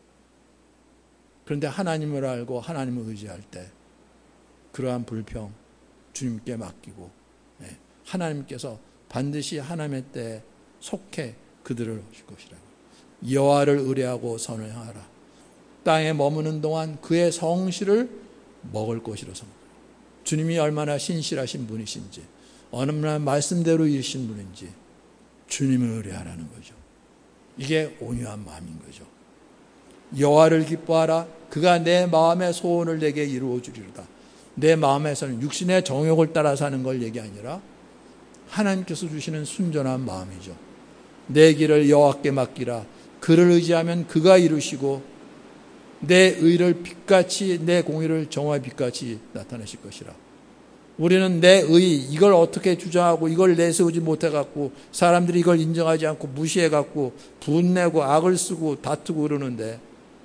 그런데 하나님을 알고 하나님을 의지할 때 그러한 불평 주님께 맡기고 하나님께서 반드시 하나님의 때에 속해 그들을 오실 것이라고. 여호와를 의뢰하고 선을 행하라. 땅에 머무는 동안 그의 성실을 먹을 것이로서. 주님이 얼마나 신실하신 분이신지, 얼마나 말씀대로 이르신 분인지 주님을 의뢰하라는 거죠. 이게 온유한 마음인 거죠. 여호와를 기뻐하라. 그가 내 마음의 소원을 내게 이루어 주리로다. 내 마음에서는 육신의 정욕을 따라 사는 걸 얘기 아니라 하나님께서 주시는 순전한 마음이죠. 내 길을 여호와께 맡기라. 그를 의지하면 그가 이루시고 내 의를 빛같이, 내 공의를 정화의 빛같이 나타내실 것이라. 우리는 내 의, 이걸 어떻게 주장하고 이걸 내세우지 못해갖고 사람들이 이걸 인정하지 않고 무시해갖고 분내고 악을 쓰고 다투고 그러는데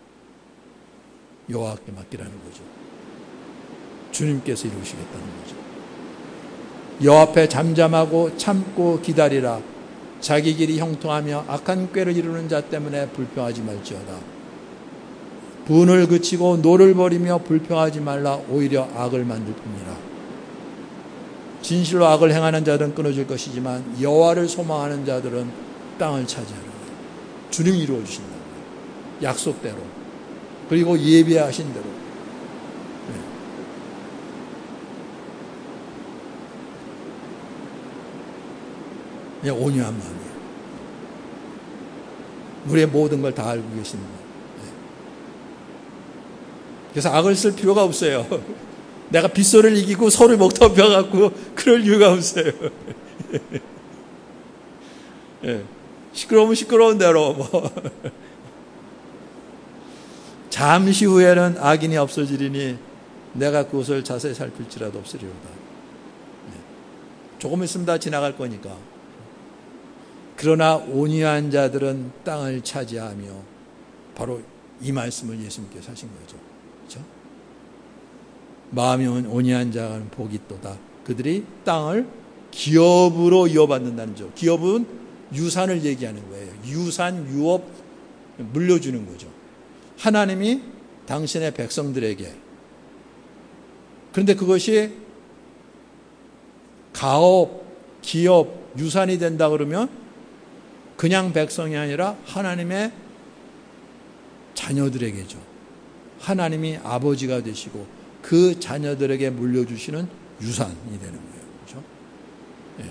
여호와께 맡기라는 거죠. 주님께서 이루시겠다는 거죠. 여호와 앞에 잠잠하고 참고 기다리라. 자기 길이 형통하며 악한 꾀를 이루는 자 때문에 불평하지 말지어다. 분을 그치고 노를 버리며 불평하지 말라. 오히려 악을 만들 뿐이라. 진실로 악을 행하는 자들은 끊어질 것이지만 여호와를 소망하는 자들은 땅을 차지하라. 주님이 이루어 주신다. 약속대로, 그리고 예비하신 대로. 온유한 마음이에요. 우리의 모든 걸 다 알고 계시는 거예요. 그래서 악을 쓸 필요가 없어요. 내가 빗소리를 이기고 소를 목 덮여갖고 그럴 이유가 없어요. 시끄러우면 시끄러운 대로 잠시 후에는 악인이 없어지리니 내가 그것을 자세히 살필지라도 없으리로다. 조금 있으면 다 지나갈 거니까. 그러나 온유한 자들은 땅을 차지하며, 바로 이 말씀을 예수님께서 하신 거죠. 그렇죠? 마음이 온유한 자는 복이 있도다. 그들이 땅을 기업으로 이어받는다는 점. 기업은 유산을 얘기하는 거예요. 유산, 유업, 물려주는 거죠. 하나님이 당신의 백성들에게. 그런데 그것이 가업, 기업, 유산이 된다 그러면 그냥 백성이 아니라 하나님의 자녀들에게죠. 하나님이 아버지가 되시고 그 자녀들에게 물려주시는 유산이 되는 거예요. 그렇죠? 네.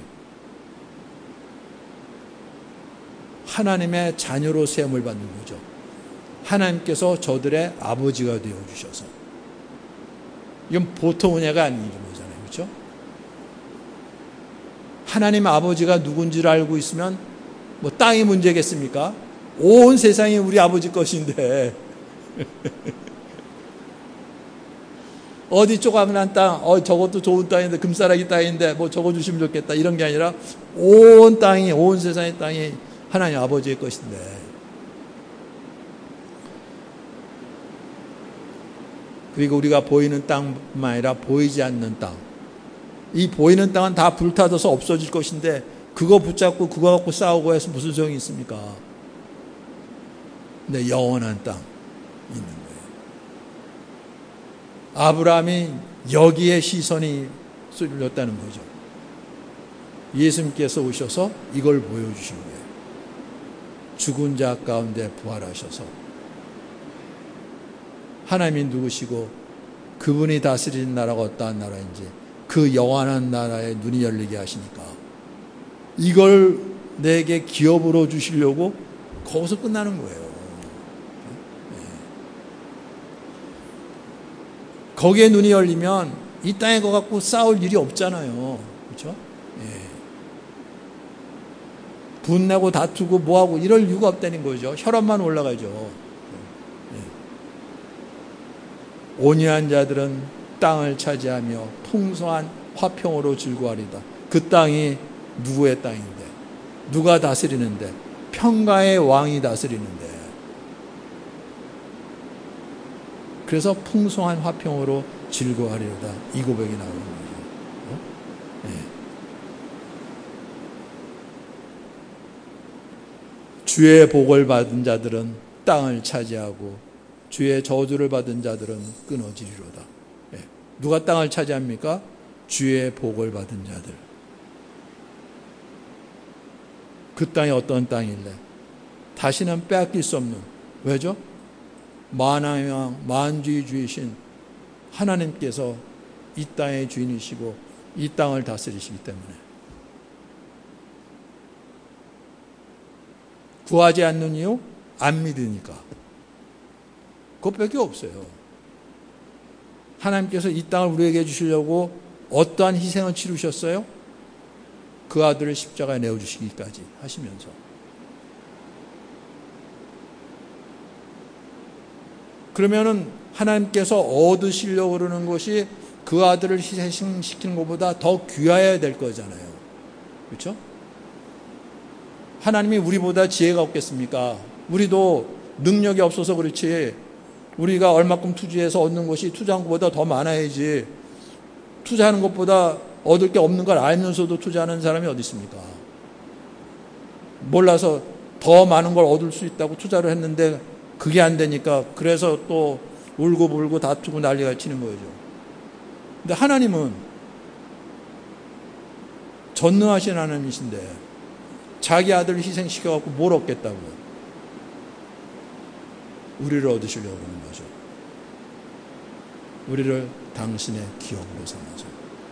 하나님의 자녀로 세움을 받는 거죠. 하나님께서 저들의 아버지가 되어주셔서. 이건 보통 은혜가 아닌 거잖아요. 그렇죠? 하나님 아버지가 누군지를 알고 있으면 뭐 땅이 문제겠습니까? 온 세상이 우리 아버지 것인데 어디 조그만 땅, 저것도 좋은 땅인데, 금싸라기 땅인데 뭐 저거 주시면 좋겠다, 이런 게 아니라 온 땅이, 온 세상의 땅이 하나님 아버지의 것인데, 그리고 우리가 보이는 땅뿐만 아니라 보이지 않는 땅. 이 보이는 땅은 다 불타져서 없어질 것인데 그거 붙잡고 그거 갖고 싸우고 해서 무슨 소용이 있습니까? 근데 영원한 땅 있는 거예요. 아브라함이 여기에 시선이 쏠렸다는 거죠. 예수님께서 오셔서 이걸 보여주신 거예요. 죽은 자 가운데 부활하셔서 하나님이 누구시고 그분이 다스리는 나라가 어떠한 나라인지 그 영원한 나라에 눈이 열리게 하시니까 이걸 내게 기업으로 주시려고 거기서 끝나는 거예요. 거기에 눈이 열리면 이 땅에 거 갖고 싸울 일이 없잖아요. 그렇죠? 분내고 다투고 뭐하고 이럴 이유가 없다는 거죠. 혈압만 올라가죠. 온유한 자들은 땅을 차지하며 풍성한 화평으로 즐거워하리다. 그 땅이 누구의 땅인데? 누가 다스리는데? 평가의 왕이 다스리는데. 그래서 풍성한 화평으로 즐거워하리로다. 이 고백이 나오는 거죠. 주의 복을 받은 자들은 땅을 차지하고 주의 저주를 받은 자들은 끊어지리로다. 누가 땅을 차지합니까? 주의 복을 받은 자들. 그 땅이 어떤 땅일래? 다시는 빼앗길 수 없는. 왜죠? 만왕의 왕, 만주의 주이신 하나님께서 이 땅의 주인이시고 이 땅을 다스리시기 때문에 구하지 않는 이유? 안 믿으니까. 그것밖에 없어요. 하나님께서 이 땅을 우리에게 주시려고 어떠한 희생을 치르셨어요? 그 아들을 십자가에 내어주시기까지 하시면서. 그러면은 하나님께서 얻으시려고 그러는 것이 그 아들을 희생시키는 것보다 더 귀하여야 될 거잖아요. 그렇죠? 하나님이 우리보다 지혜가 없겠습니까? 우리도 능력이 없어서 그렇지 우리가 얼마큼 투자해서 얻는 것이 투자한 것보다 더 많아야지 투자하는 것보다 얻을 게 없는 걸 알면서도 투자하는 사람이 어디 있습니까? 몰라서 더 많은 걸 얻을 수 있다고 투자를 했는데 그게 안 되니까 그래서 또 울고 불고 다투고 난리가 치는 거죠. 근데 하나님은 전능하신 하나님이신데 자기 아들을 희생시켜갖고 뭘 얻겠다고요? 우리를 얻으시려고 하는 거죠. 우리를 당신의 기업으로 삼아서.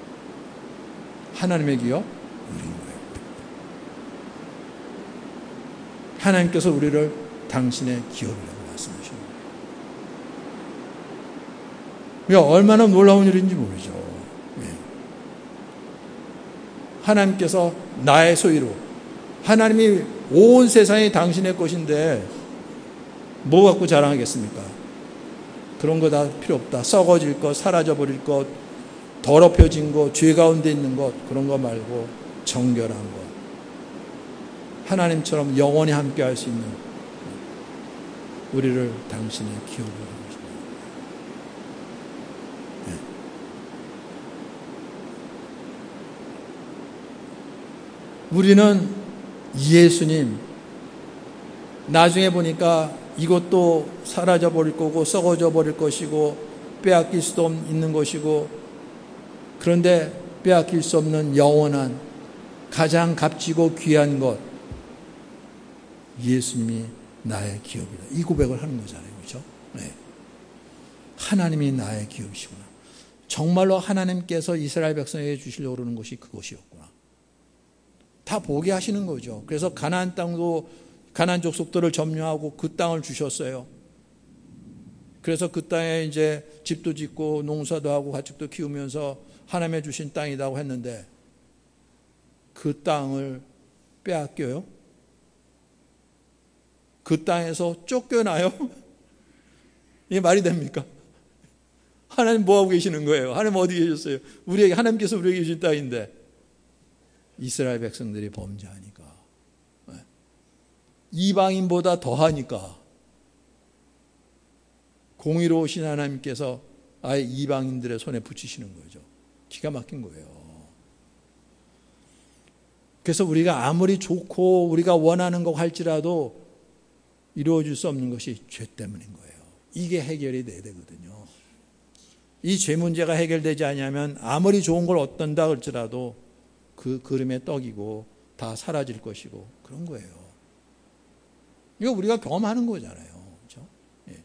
하나님의 기업? 우리인 거예요. 하나님께서 우리를 당신의 기업이라고 말씀하십니다. 얼마나 놀라운 일인지 모르죠. 하나님께서 나의 소유로 하나님이 온 세상이 당신의 것인데 뭐 갖고 자랑하겠습니까? 그런 거 다 필요 없다. 썩어질 것, 사라져버릴 것, 더럽혀진 것, 죄 가운데 있는 것 그런 거 말고 정결한 것. 하나님처럼 영원히 함께 할 수 있는 우리를 당신의 기업으로 하십니다. 우리는 예수님 나중에 보니까 이것도 사라져 버릴 거고 썩어져 버릴 것이고 빼앗길 수도 있는 것이고 그런데 빼앗길 수 없는 영원한 가장 값지고 귀한 것 예수님이 나의 기업이다. 이 고백을 하는 거잖아요. 그렇죠? 네. 하나님이 나의 기업이시구나. 정말로 하나님께서 이스라엘 백성에게 주시려고 그러는 것이 그것이었구나. 다 보게 하시는 거죠. 그래서 가나안 땅도 가나안 족속들을 점령하고 그 땅을 주셨어요. 그래서 그 땅에 이제 집도 짓고 농사도 하고 가축도 키우면서 하나님의 주신 땅이라고 했는데 그 땅을 빼앗겨요? 그 땅에서 쫓겨나요? 이게 말이 됩니까? 하나님 뭐하고 계시는 거예요? 하나님 어디 계셨어요? 우리에게 하나님께서 우리에게 주신 땅인데 이스라엘 백성들이 범죄하니까 이방인보다 더하니까 공의로우신 하나님께서 아예 이방인들의 손에 붙이시는 거죠. 기가 막힌 거예요. 그래서 우리가 아무리 좋고 우리가 원하는 거 할지라도 이루어질 수 없는 것이 죄 때문인 거예요. 이게 해결이 돼야 되거든요. 이 죄 문제가 해결되지 않으면 아무리 좋은 걸 얻는다 할지라도 그 그름의 떡이고 다 사라질 것이고 그런 거예요. 이거 우리가 경험하는 거잖아요. 그렇죠? 예.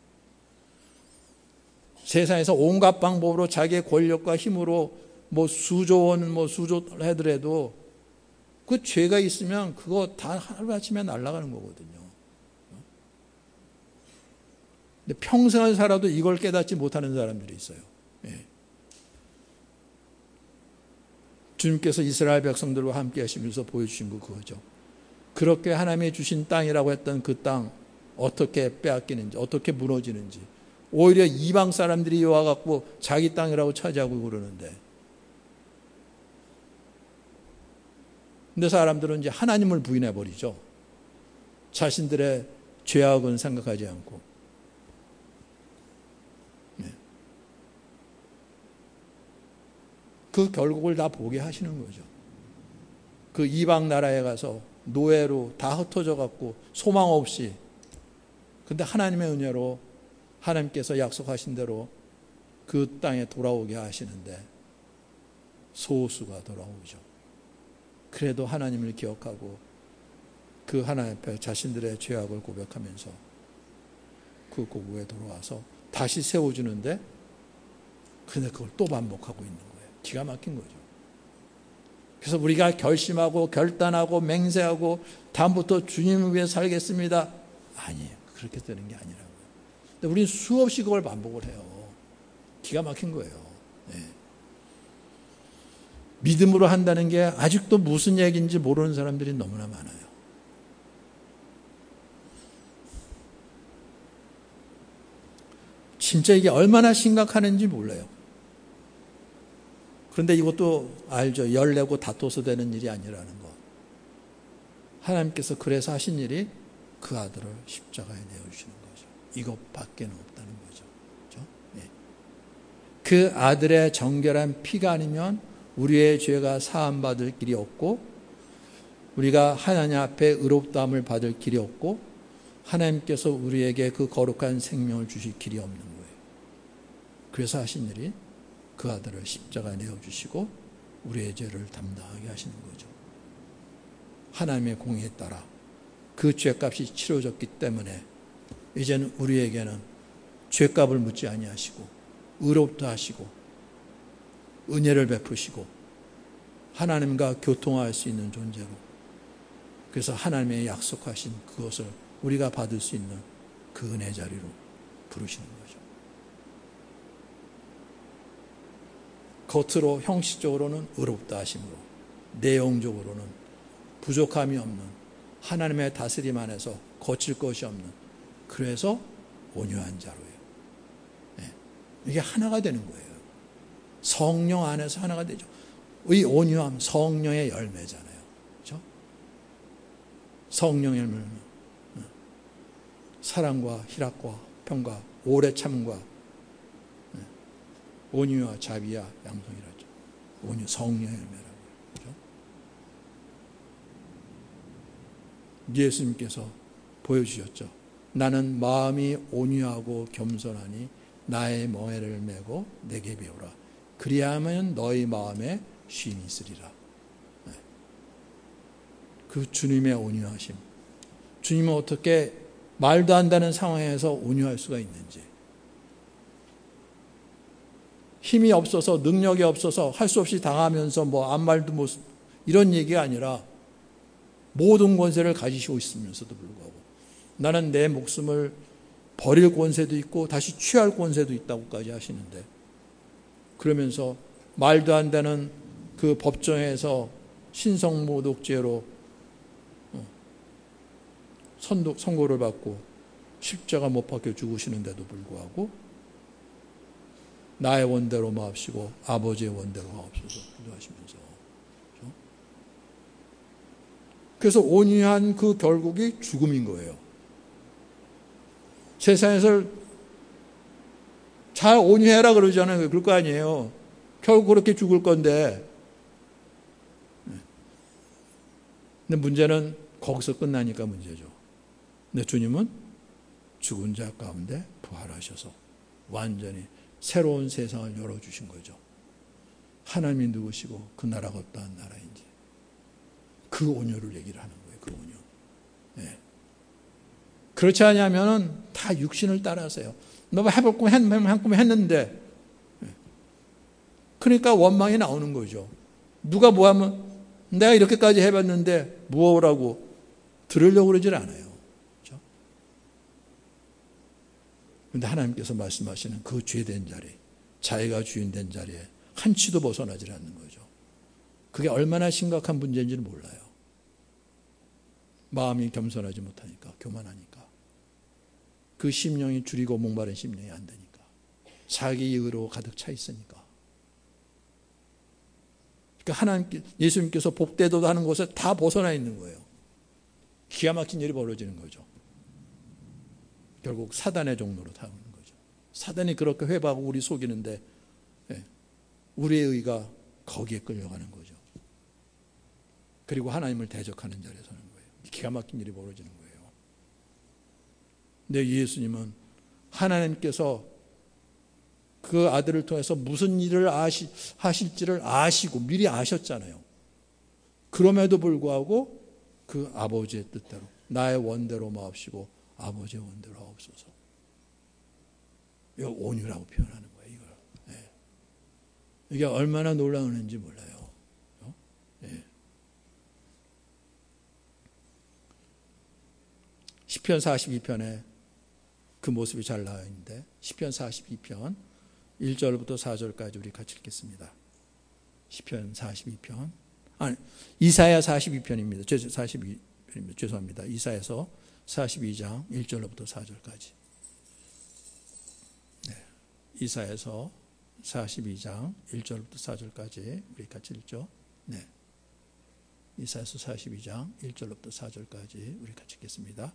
세상에서 온갖 방법으로 자기의 권력과 힘으로 수조를 하더라도 그 죄가 있으면 그거 다 하루아침에 날아가는 거거든요. 근데 평생을 살아도 이걸 깨닫지 못하는 사람들이 있어요. 예. 주님께서 이스라엘 백성들과 함께 하시면서 보여주신 거 그거죠. 그렇게 하나님이 주신 땅이라고 했던 그 땅 어떻게 빼앗기는지, 어떻게 무너지는지, 오히려 이방 사람들이 와갖고 자기 땅이라고 차지하고 그러는데, 근데 사람들은 이제 하나님을 부인해 버리죠. 자신들의 죄악은 생각하지 않고. 네. 그 결국을 다 보게 하시는 거죠. 그 이방 나라에 가서 노예로 다 흩어져 갖고 소망 없이, 근데 하나님의 은혜로 하나님께서 약속하신 대로 그 땅에 돌아오게 하시는데 소수가 돌아오죠. 그래도 하나님을 기억하고 그 하나님 앞에 자신들의 죄악을 고백하면서 그 고국에 돌아와서 다시 세워주는데, 근데 그걸 또 반복하고 있는 거예요. 기가 막힌 거죠. 그래서 우리가 결심하고 결단하고 맹세하고 다음부터 주님을 위해 살겠습니다. 아니에요. 그렇게 되는 게 아니라고요. 근데 우리는 수없이 그걸 반복을 해요. 기가 막힌 거예요. 네. 믿음으로 한다는 게 아직도 무슨 얘기인지 모르는 사람들이 너무나 많아요. 진짜 이게 얼마나 심각한지 몰라요. 그런데 이것도 알죠. 열내고 다퉈서 되는 일이 아니라는 거. 하나님께서 그래서 하신 일이 그 아들을 십자가에 내어주시는 거죠. 이것밖에 없다는 거죠. 그렇죠? 네. 그 아들의 정결한 피가 아니면 우리의 죄가 사함받을 길이 없고, 우리가 하나님 앞에 의롭다함을 받을 길이 없고, 하나님께서 우리에게 그 거룩한 생명을 주실 길이 없는 거예요. 그래서 하신 일이 그 아들을 십자가에 내어주시고 우리의 죄를 담당하게 하시는 거죠. 하나님의 공의에 따라 그 죄값이 치러졌기 때문에 이제는 우리에게는 죄값을 묻지 아니하시고 의롭다 하시고 은혜를 베푸시고 하나님과 교통할 수 있는 존재로, 그래서 하나님의 약속하신 그것을 우리가 받을 수 있는 그 은혜 자리로 부르시는 거죠. 겉으로 형식적으로는 의롭다 하심으로, 내용적으로는 부족함이 없는 하나님의 다스림 안에서 거칠 것이 없는, 그래서 온유한 자로예요. 네. 이게 하나가 되는 거예요. 성령 안에서 하나가 되죠. 이 온유함, 성령의 열매잖아요. 그렇죠? 성령의 열매는 사랑과 희락과 평과 오래 참과 온유와 자비와 양성이라죠. 온유, 성령의 열매라고. 그렇죠? 예수님께서 보여주셨죠. 나는 마음이 온유하고 겸손하니 나의 멍에를 메고 내게 배우라. 그리하면 너희 마음에 쉼이 있으리라. 네. 그 주님의 온유하심. 주님은 어떻게 말도 안 되는 상황에서 온유할 수가 있는지. 힘이 없어서, 능력이 없어서 할 수 없이 당하면서 아무 말도 못, 이런 얘기가 아니라 모든 권세를 가지시고 있으면서도 불구하고 나는 내 목숨을 버릴 권세도 있고 다시 취할 권세도 있다고까지 하시는데, 그러면서 말도 안 되는 그 법정에서 신성모독죄로 선고를 받고 십자가 못 박혀 죽으시는데도 불구하고 나의 원대로 마옵시고 아버지의 원대로 마옵소서 기도하시면서, 그렇죠? 그래서 온유한 그 결국이 죽음인 거예요. 세상에서 잘 온유해라 그러잖아요. 그럴 거 아니에요. 결국 그렇게 죽을 건데. 근데 문제는 거기서 끝나니까 문제죠. 근데 주님은 죽은 자 가운데 부활하셔서 완전히 새로운 세상을 열어주신 거죠. 하나님이 누구시고 그 나라가 어떠한 나라인지 그 온유를 얘기를 하는 거예요. 그 온유. 네. 그렇지 않으면 다 육신을 따라서요. 너 해볼 거면 했는데. 그러니까 원망이 나오는 거죠. 누가 뭐 하면 내가 이렇게까지 해봤는데 뭐라고 들으려고 그러질 않아요. 그렇죠? 그런데 하나님께서 말씀하시는 그 죄된 자리, 자기가 주인된 자리에 한치도 벗어나질 않는 거죠. 그게 얼마나 심각한 문제인지는 몰라요. 마음이 겸손하지 못하니까, 교만하니까. 그 심령이 줄이고 목마른 심령이 안 되니까. 자기 의로 가득 차 있으니까. 그러니까 예수님께서 복되도다 하는 곳에 다 벗어나 있는 거예요. 기가 막힌 일이 벌어지는 거죠. 결국 사단의 종로로 다가오는 거죠. 사단이 그렇게 회방하고 우리 속이는데 우리의 의가 거기에 끌려가는 거죠. 그리고 하나님을 대적하는 자리에 서는 거예요. 기가 막힌 일이 벌어지는 거예요. 근데 예수님은 하나님께서 그 아들을 통해서 무슨 일을 하실지를 아시고 미리 아셨잖아요. 그럼에도 불구하고 그 아버지의 뜻대로 나의 원대로 마옵시고 아버지의 원대로 하옵소서. 이거 온유라고 표현하는 거예요. 이걸. 네. 이게 얼마나 놀라운지 몰라요. 네. 시편 42편에 그 모습이 잘 나와 있는데 시편 42편 1절부터 4절까지 우리 같이 읽겠습니다. 시편 42편. 아니, 이사야 42편입니다. 42편입니다. 죄송합니다. 이사야서 42장 1절부터 4절까지. 네. 이사야서 42장 1절부터 4절까지 우리 같이 읽죠. 네. 이사야서 42장 1절부터 4절까지 우리 같이 읽겠습니다.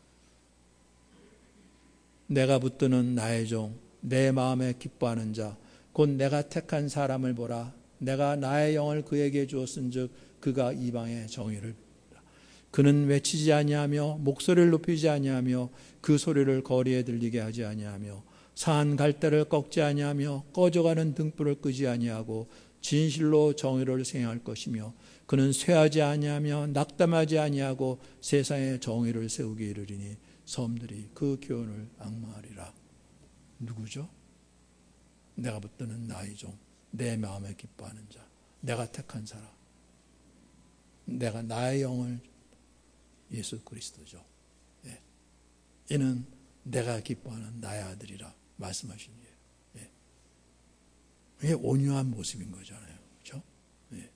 내가 붙드는 나의 종 내 마음에 기뻐하는 자 곧 내가 택한 사람을 보라. 내가 나의 영을 그에게 주었은즉 그가 이방의 정의를 베푸리라. 그는 외치지 아니하며 목소리를 높이지 아니하며 그 소리를 거리에 들리게 하지 아니하며 산 갈대를 꺾지 아니하며 꺼져가는 등불을 끄지 아니하고 진실로 정의를 생각할 것이며 그는 쇠하지 아니하며 낙담하지 아니하고 세상에 정의를 세우게 이르리니 섬들이 그 교훈을 앙망하리라. 누구죠? 내가 붙드는 나의 종, 내 마음에 기뻐하는 자, 내가 택한 사람, 내가 나의 영을 예수 그리스도죠. 예. 이는 내가 기뻐하는 나의 아들이라 말씀하신 이에요. 예. 이게 온유한 모습인 거잖아요. 그렇죠? 예.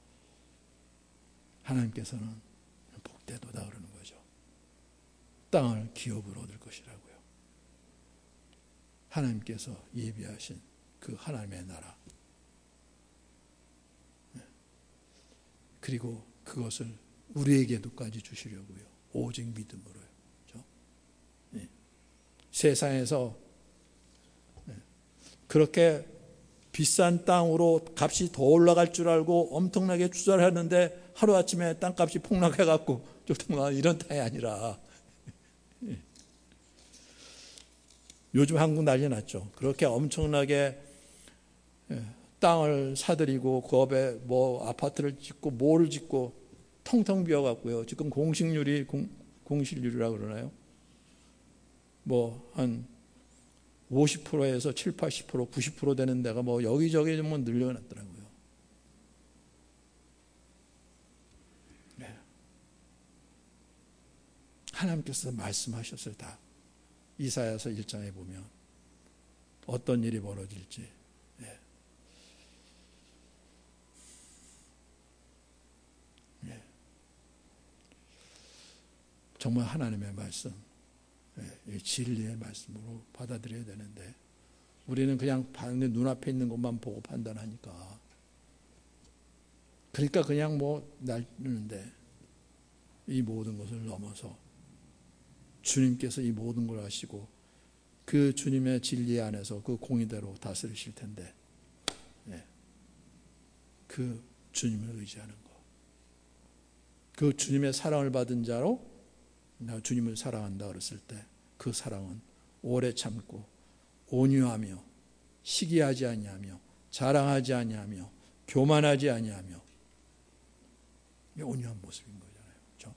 하나님께서는 복되도다 그러는 거죠. 땅을 기업으로 얻을 것이라고요. 하나님께서 예비하신 그 하나님의 나라. 그리고 그것을 우리에게도까지 주시려고요. 오직 믿음으로요. 그렇죠? 네. 세상에서 그렇게 비싼 땅으로 값이 더 올라갈 줄 알고 엄청나게 투자를 했는데 하루아침에 땅값이 폭락해갖고 이런 땅이 아니라 요즘 한국 난리 났죠. 그렇게 엄청나게 땅을 사들이고 그 업에 뭐 아파트를 짓고 뭐를 짓고 텅텅 비어갖고요. 지금 공실률이라고 그러나요? 뭐 한 50%에서 7, 80%, 90% 되는 데가 뭐 여기저기 좀 늘려놨더라고요. 네. 하나님께서 말씀하셨어요. 다. 이사야서 1장에 보면 어떤 일이 벌어질지. 네. 네. 정말 하나님의 말씀, 네. 진리의 말씀으로 받아들여야 되는데 우리는 그냥 눈앞에 있는 것만 보고 판단하니까 그러니까 그냥 뭐 날리는데 이 모든 것을 넘어서 주님께서 이 모든 걸 하시고 그 주님의 진리 안에서 그 공의대로 다스리실 텐데, 그 주님을 의지하는 것, 그 주님의 사랑을 받은 자로 내가 주님을 사랑한다 그랬을 때 그 사랑은 오래 참고 온유하며 시기하지 아니하며 자랑하지 아니하며 교만하지 아니하며, 온유한 모습인 거잖아요. 그렇죠?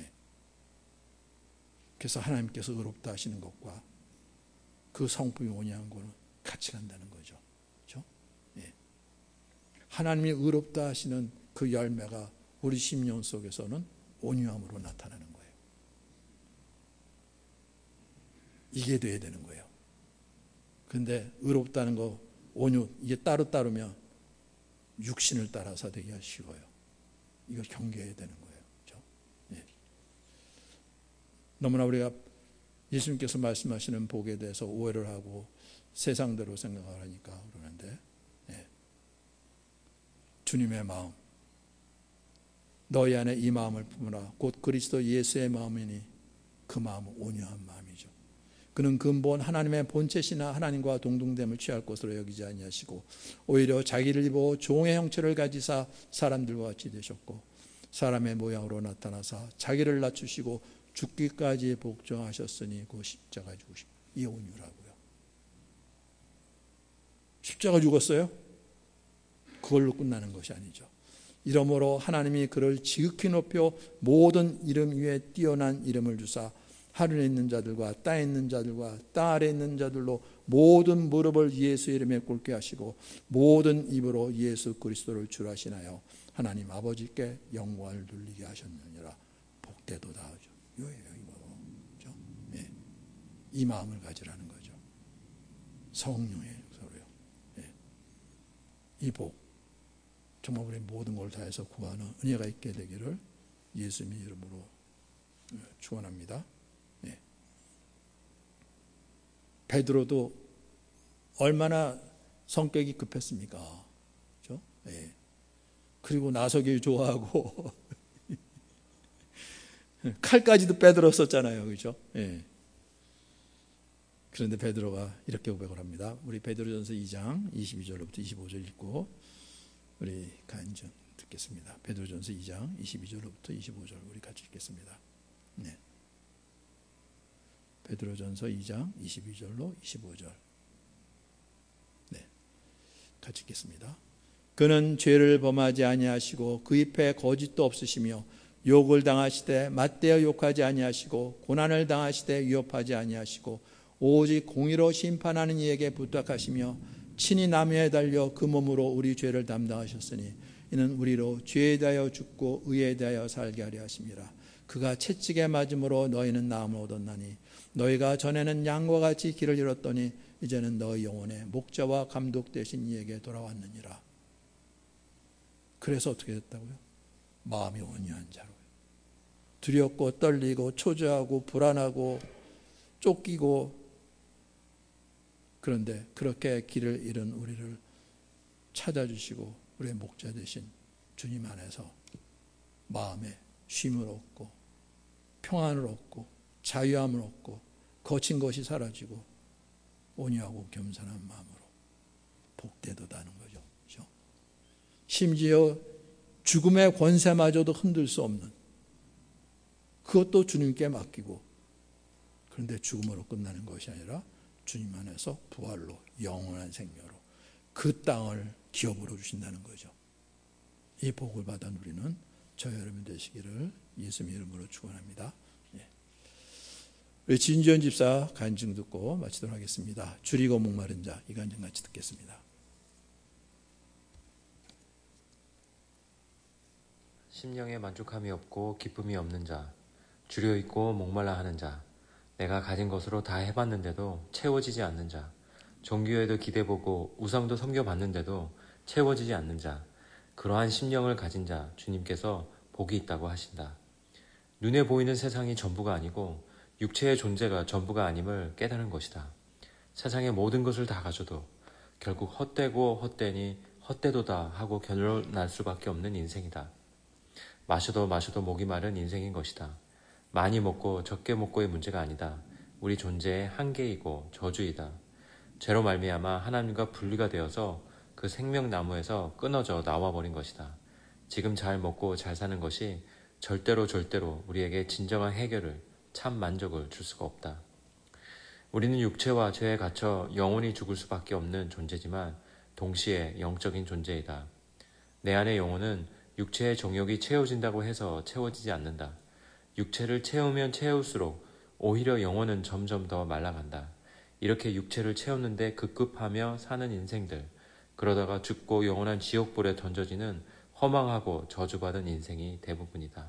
그래서 하나님께서 의롭다 하시는 것과 그 성품이 온유한 거는 같이 간다는 거죠. 그렇죠? 하나님이 의롭다 하시는 그 열매가 우리 심령 속에서는 온유함으로 나타나는 거예요. 이게 돼야 되는 거예요. 근데 의롭다는 거, 온유, 이게 따르면 육신을 따라서 되기가 쉬워요. 이걸 경계해야 되는 거예요. 그렇죠? 너무나 우리가 예수님께서 말씀하시는 복에 대해서 오해를 하고 세상대로 생각을 하니까 그러는데, 주님의 마음, 너희 안에 이 마음을 품으라. 곧 그리스도 예수의 마음이니 그 마음은 온유한 마음이죠. 그는 근본 하나님의 본체시나 하나님과 동등됨을 취할 것으로 여기지 아니하시고 오히려 자기를 입어 종의 형체를 가지사 사람들과 같이 되셨고 사람의 모양으로 나타나사 자기를 낮추시고 죽기까지 복종하셨으니 그 십자가 죽으심. 이 온유라고요. 십자가 죽었어요? 그걸로 끝나는 것이 아니죠. 이러므로 하나님이 그를 지극히 높여 모든 이름 위에 뛰어난 이름을 주사 하늘에 있는 자들과 땅에 있는 자들과 땅 아래에 있는 자들로 모든 무릎을 예수 이름에 꿇게 하시고 모든 입으로 예수 그리스도를 주라 하시나요 하나님 아버지께 영광을 돌리게 하셨느니라. 복되도다 하죠. 이거예요. 그렇죠? 이 마음을 가지라는 거죠. 성령의 서로요. 이 복 정말 우리 모든 걸 다해서 구하는 은혜가 있게 되기를 예수님의 이름으로 축원합니다. 베드로도 얼마나 성격이 급했습니까? 그렇죠? 그리고 나서기 좋아하고 칼까지도 빼들었었잖아요. 그렇죠? 그런데 베드로가 이렇게 고백을 합니다. 우리 베드로전서 2장 22절부터 25절 읽고 우리 간증 듣겠습니다. 베드로전서 2장 22절부터 25절 우리 같이 읽겠습니다. 베드로전서 2장 22절로 25절. 같이 읽겠습니다. 그는 죄를 범하지 아니하시고 그 입에 거짓도 없으시며 욕을 당하시되 맞대어 욕하지 아니하시고 고난을 당하시되 위협하지 아니하시고 오직 공의로 심판하는 이에게 부탁하시며 친히 나무에 달려 그 몸으로 우리 죄를 담당하셨으니 이는 우리로 죄에 대하여 죽고 의에 대하여 살게 하려 하심이라. 그가 채찍에 맞음으로 너희는 나음을 얻었나니 너희가 전에는 양과 같이 길을 잃었더니 이제는 너희 영혼의 목자와 감독 되신 이에게 돌아왔느니라. 그래서 어떻게 됐다고요? 마음이 온유한 자로요. 두렵고 떨리고 초조하고 불안하고 쫓기고, 그런데 그렇게 길을 잃은 우리를 찾아주시고 우리의 목자 되신 주님 안에서 마음에 쉼을 얻고 평안을 얻고 자유함을 얻고 거친 것이 사라지고 온유하고 겸손한 마음으로 복되도다는 거죠. 그렇죠? 심지어 죽음의 권세마저도 흔들 수 없는, 그것도 주님께 맡기고, 그런데 죽음으로 끝나는 것이 아니라 주님 안에서 부활로 영원한 생명으로 그 땅을 기업으로 주신다는 거죠. 이 복을 받은 우리는 저희 여러분 되시기를 예수님 이름으로 축원합니다. 우리 진지현 집사 간증 듣고 마치도록 하겠습니다. 줄이고 목마른 자, 이 간증 같이 듣겠습니다.
심령에 만족함이 없고 기쁨이 없는 자, 줄여 있고 목말라 하는 자, 내가 가진 것으로 다 해봤는데도 채워지지 않는 자, 종교에도 기대보고 우상도 섬겨봤는데도 채워지지 않는 자, 그러한 심령을 가진 자 주님께서 복이 있다고 하신다. 눈에 보이는 세상이 전부가 아니고 육체의 존재가 전부가 아님을 깨달은 것이다. 세상의 모든 것을 다 가져도 결국 헛되고 헛되니 헛되도다 하고 결론날 수밖에 없는 인생이다. 마셔도 목이 마른 인생인 것이다. 많이 먹고 적게 먹고의 문제가 아니다. 우리 존재의 한계이고 저주이다. 죄로 말미암아 하나님과 분리가 되어서 그 생명나무에서 끊어져 나와버린 것이다. 지금 잘 먹고 잘 사는 것이 절대로 우리에게 진정한 해결을, 참 만족을 줄 수가 없다. 우리는 육체와 죄에 갇혀 영원히 죽을 수밖에 없는 존재지만 동시에 영적인 존재이다. 내 안의 영혼은 육체의 정욕이 채워진다고 해서 채워지지 않는다. 육체를 채우면 채울수록 오히려 영혼은 점점 더 말라간다. 이렇게 육체를 채웠는데 급급하며 사는 인생들, 그러다가 죽고 영원한 지옥불에 던져지는 허망하고 저주받은 인생이 대부분이다.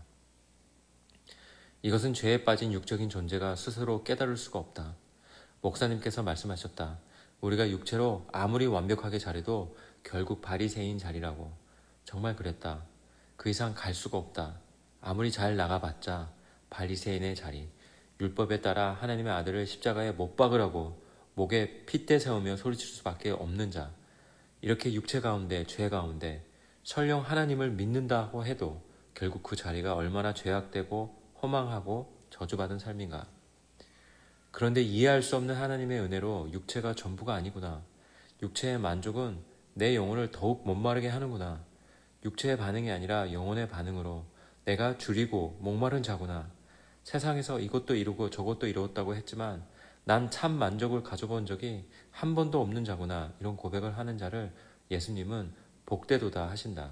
이것은 죄에 빠진 육적인 존재가 스스로 깨달을 수가 없다. 목사님께서 말씀하셨다. 우리가 육체로 아무리 완벽하게 잘해도 결국 바리새인 자리라고. 정말 그랬다. 그 이상 갈 수가 없다. 아무리 잘 나가봤자 바리새인의 자리. 율법에 따라 하나님의 아들을 십자가에 못 박으라고 목에 핏대 세우며 소리칠 수밖에 없는 자. 이렇게 육체 가운데, 죄 가운데 설령 하나님을 믿는다고 해도 결국 그 자리가 얼마나 죄악되고 허망하고 저주받은 삶인가. 그런데 이해할 수 없는 하나님의 은혜로 육체가 전부가 아니구나. 육체의 만족은 내 영혼을 더욱 못마르게 하는구나. 육체의 반응이 아니라 영혼의 반응으로 내가 줄이고 목마른 자구나. 세상에서 이것도 이루고 저것도 이루었다고 했지만 난 참 만족을 가져본 적이 한 번도 없는 자구나. 이런 고백을 하는 자를 예수님은 복되도다 하신다.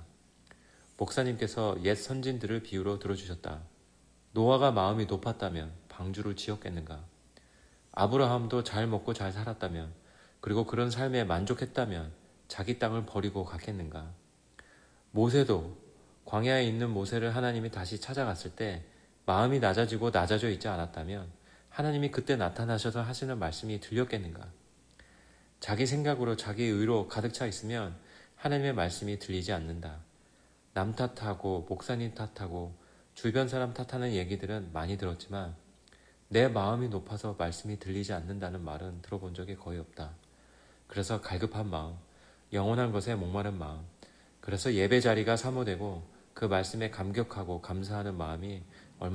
목사님께서 옛 선진들을 비유로 들어주셨다. 노아가 마음이 높았다면 방주를 지었겠는가? 아브라함도 잘 먹고 잘 살았다면, 그리고 그런 삶에 만족했다면 자기 땅을 버리고 갔겠는가? 모세도, 광야에 있는 모세를 하나님이 다시 찾아갔을 때 마음이 낮아지고 낮아져 있지 않았다면 하나님이 그때 나타나셔서 하시는 말씀이 들렸겠는가? 자기 생각으로, 자기 의로 가득 차 있으면 하나님의 말씀이 들리지 않는다. 남 탓하고 목사님 탓하고 주변 사람 탓하는 얘기들은 많이 들었지만 내 마음이 높아서 말씀이 들리지 않는다는 말은 들어본 적이 거의 없다. 그래서 갈급한 마음, 영원한 것에 목마른 마음, 그래서 예배 자리가 사모되고 그 말씀에 감격하고 감사하는 마음이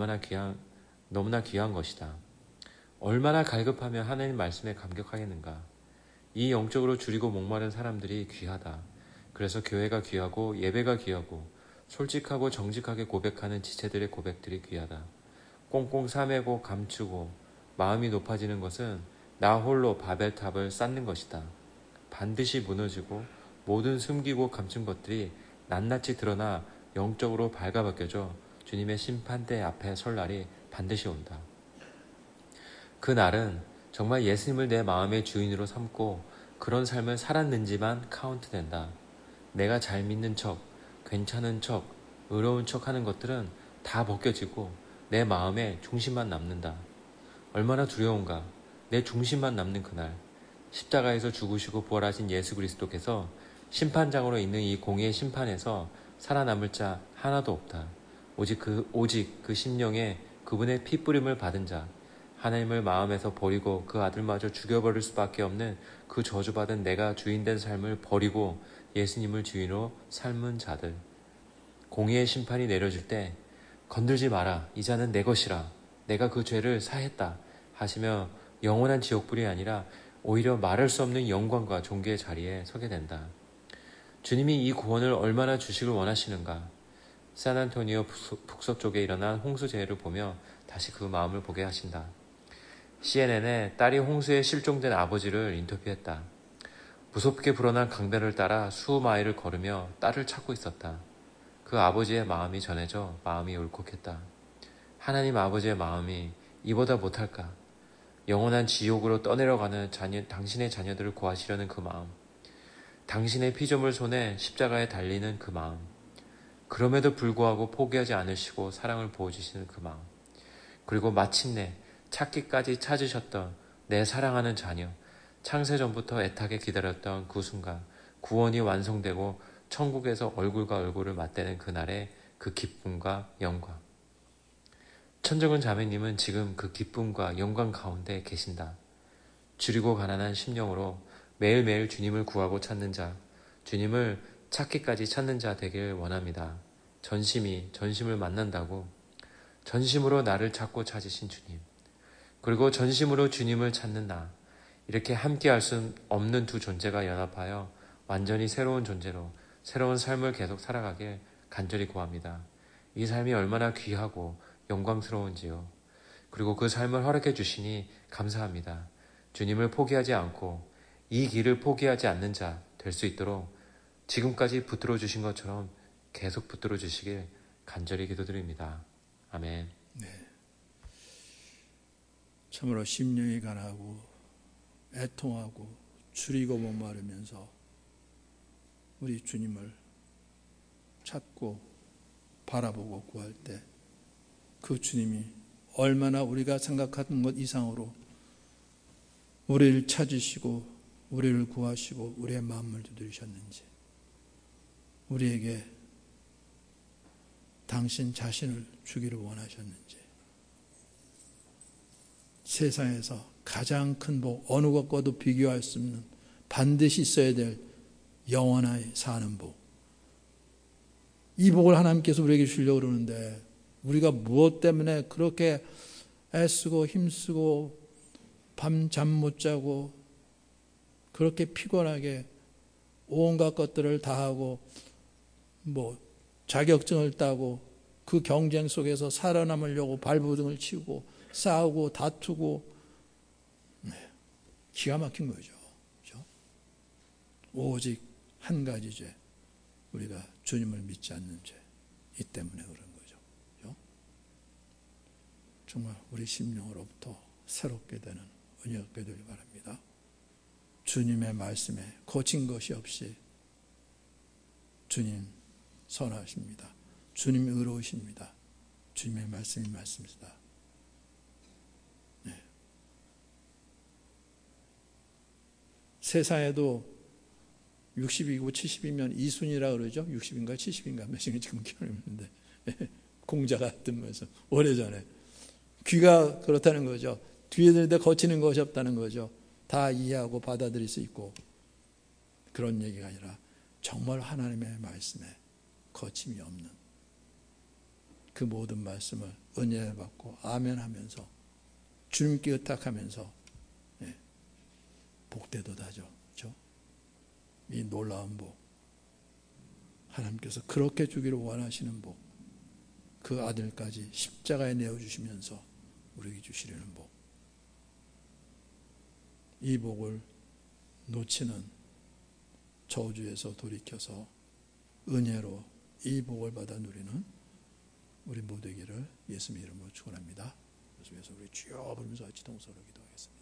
너무나 귀한 것이다. 얼마나 갈급하면 하나님 말씀에 감격하겠는가. 이 영적으로 줄이고 목마른 사람들이 귀하다. 그래서 교회가 귀하고 예배가 귀하고 솔직하고 정직하게 고백하는 지체들의 고백들이 귀하다. 꽁꽁 싸매고 감추고 마음이 높아지는 것은 나 홀로 바벨탑을 쌓는 것이다. 반드시 무너지고 모든 숨기고 감춘 것들이 낱낱이 드러나 영적으로 발가벗겨져 주님의 심판대 앞에 설 날이 반드시 온다. 그 날은 정말 예수님을 내 마음의 주인으로 삼고 그런 삶을 살았는지만 카운트된다. 내가 잘 믿는 척, 괜찮은 척, 의로운 척 하는 것들은 다 벗겨지고 내 마음에 중심만 남는다. 얼마나 두려운가. 내 중심만 남는 그날. 십자가에서 죽으시고 부활하신 예수 그리스도께서 심판장으로 있는 이 공의의 심판에서 살아남을 자 하나도 없다. 오직 그 심령에 그분의 피 뿌림을 받은 자, 하나님을 마음에서 버리고 그 아들마저 죽여버릴 수밖에 없는 그 저주받은 내가 주인된 삶을 버리고 예수님을 주인으로 삶은 자들. 공의의 심판이 내려질 때 건들지 마라. 이 자는 내 것이라. 내가 그 죄를 사했다. 하시며 영원한 지옥불이 아니라 오히려 말할 수 없는 영광과 존귀의 자리에 서게 된다. 주님이 이 구원을 얼마나 주시길 원하시는가. 샌안토니오 북서쪽에 일어난 홍수재해를 보며 다시 그 마음을 보게 하신다. CNN에 딸이 홍수에 실종된 아버지를 인터뷰했다. 무섭게 불어난 강변을 따라 수마일을 걸으며 딸을 찾고 있었다. 그 아버지의 마음이 전해져 마음이 울컥했다. 하나님 아버지의 마음이 이보다 못할까? 영원한 지옥으로 떠내려가는 당신의 자녀들을 구하시려는 그 마음. 당신의 피조물 손에 십자가에 달리는 그 마음. 그럼에도 불구하고 포기하지 않으시고 사랑을 부어주시는 그 마음. 그리고 마침내 찾기까지 찾으셨던 내 사랑하는 자녀, 창세전부터 애타게 기다렸던 그 순간 구원이 완성되고 천국에서 얼굴과 얼굴을 맞대는 그날의 그 기쁨과 영광. 천정은 자매님은 지금 그 기쁨과 영광 가운데 계신다. 줄이고 가난한 심령으로 매일매일 주님을 구하고 찾는 자, 주님을 찾기까지 찾는 자 되길 원합니다. 전심을 만난다고 전심으로 나를 찾고 찾으신 주님. 그리고 전심으로 주님을 찾는 나, 이렇게 함께 할 수 없는 두 존재가 연합하여 완전히 새로운 존재로 새로운 삶을 계속 살아가길 간절히 구합니다. 이 삶이 얼마나 귀하고 영광스러운지요. 그리고 그 삶을 허락해 주시니 감사합니다. 주님을 포기하지 않고 이 길을 포기하지 않는 자 될 수 있도록 지금까지 붙들어 주신 것처럼 계속 붙들어 주시길 간절히 기도드립니다. 아멘.
참으로 심령이 가나고 애통하고 줄이고 목마르면서 우리 주님을 찾고 바라보고 구할 때 그 주님이 얼마나 우리가 생각하는 것 이상으로 우리를 찾으시고 우리를 구하시고 우리의 마음을 두드리셨는지, 우리에게 당신 자신을 주기를 원하셨는지, 세상에서 가장 큰 복, 어느 것과도 비교할 수 없는 반드시 있어야 될 영원히 사는 복, 이 복을 하나님께서 우리에게 주려고 그러는데 우리가 무엇 때문에 그렇게 애쓰고 힘쓰고 밤잠 못 자고 그렇게 피곤하게 온갖 것들을 다 하고 자격증을 따고 그 경쟁 속에서 살아남으려고 발버둥을 치고 싸우고 다투고, 기가 막힌 거죠. 그렇죠? 오직 한 가지 죄, 우리가 주님을 믿지 않는 죄, 이 때문에 그런 거죠. 그렇죠? 정말 우리 심령으로부터 새롭게 되는 은혜 얻게 되길 바랍니다. 주님의 말씀에 거친 것이 없이 주님 선하십니다. 주님이 의로우십니다. 주님의 말씀이 말씀이다. 세상에도 60이고 70이면 이순이라 그러죠. 60인가 70인가 몇인가 지금 기억이 없는데 공자가 뜨면서 오래전에 귀가 그렇다는 거죠. 뒤에 들는데 거치는 것이 없다는 거죠. 다 이해하고 받아들일 수 있고, 그런 얘기가 아니라 정말 하나님의 말씀에 거침이 없는 그 모든 말씀을 은혜를 받고 아멘 하면서 주님께 의탁하면서 복되도다죠. 그렇죠? 이 놀라운 복, 하나님께서 그렇게 주기를 원하시는 복, 그 아들까지 십자가에 내어주시면서 우리에게 주시려는 복, 이 복을 놓치는 저주에서 돌이켜서 은혜로 이 복을 받아 누리는 우리 모두에게를 예수님 이름으로 축원합니다. 그래서 우리 주여 부르면서 같이 동서로 기도하겠습니다.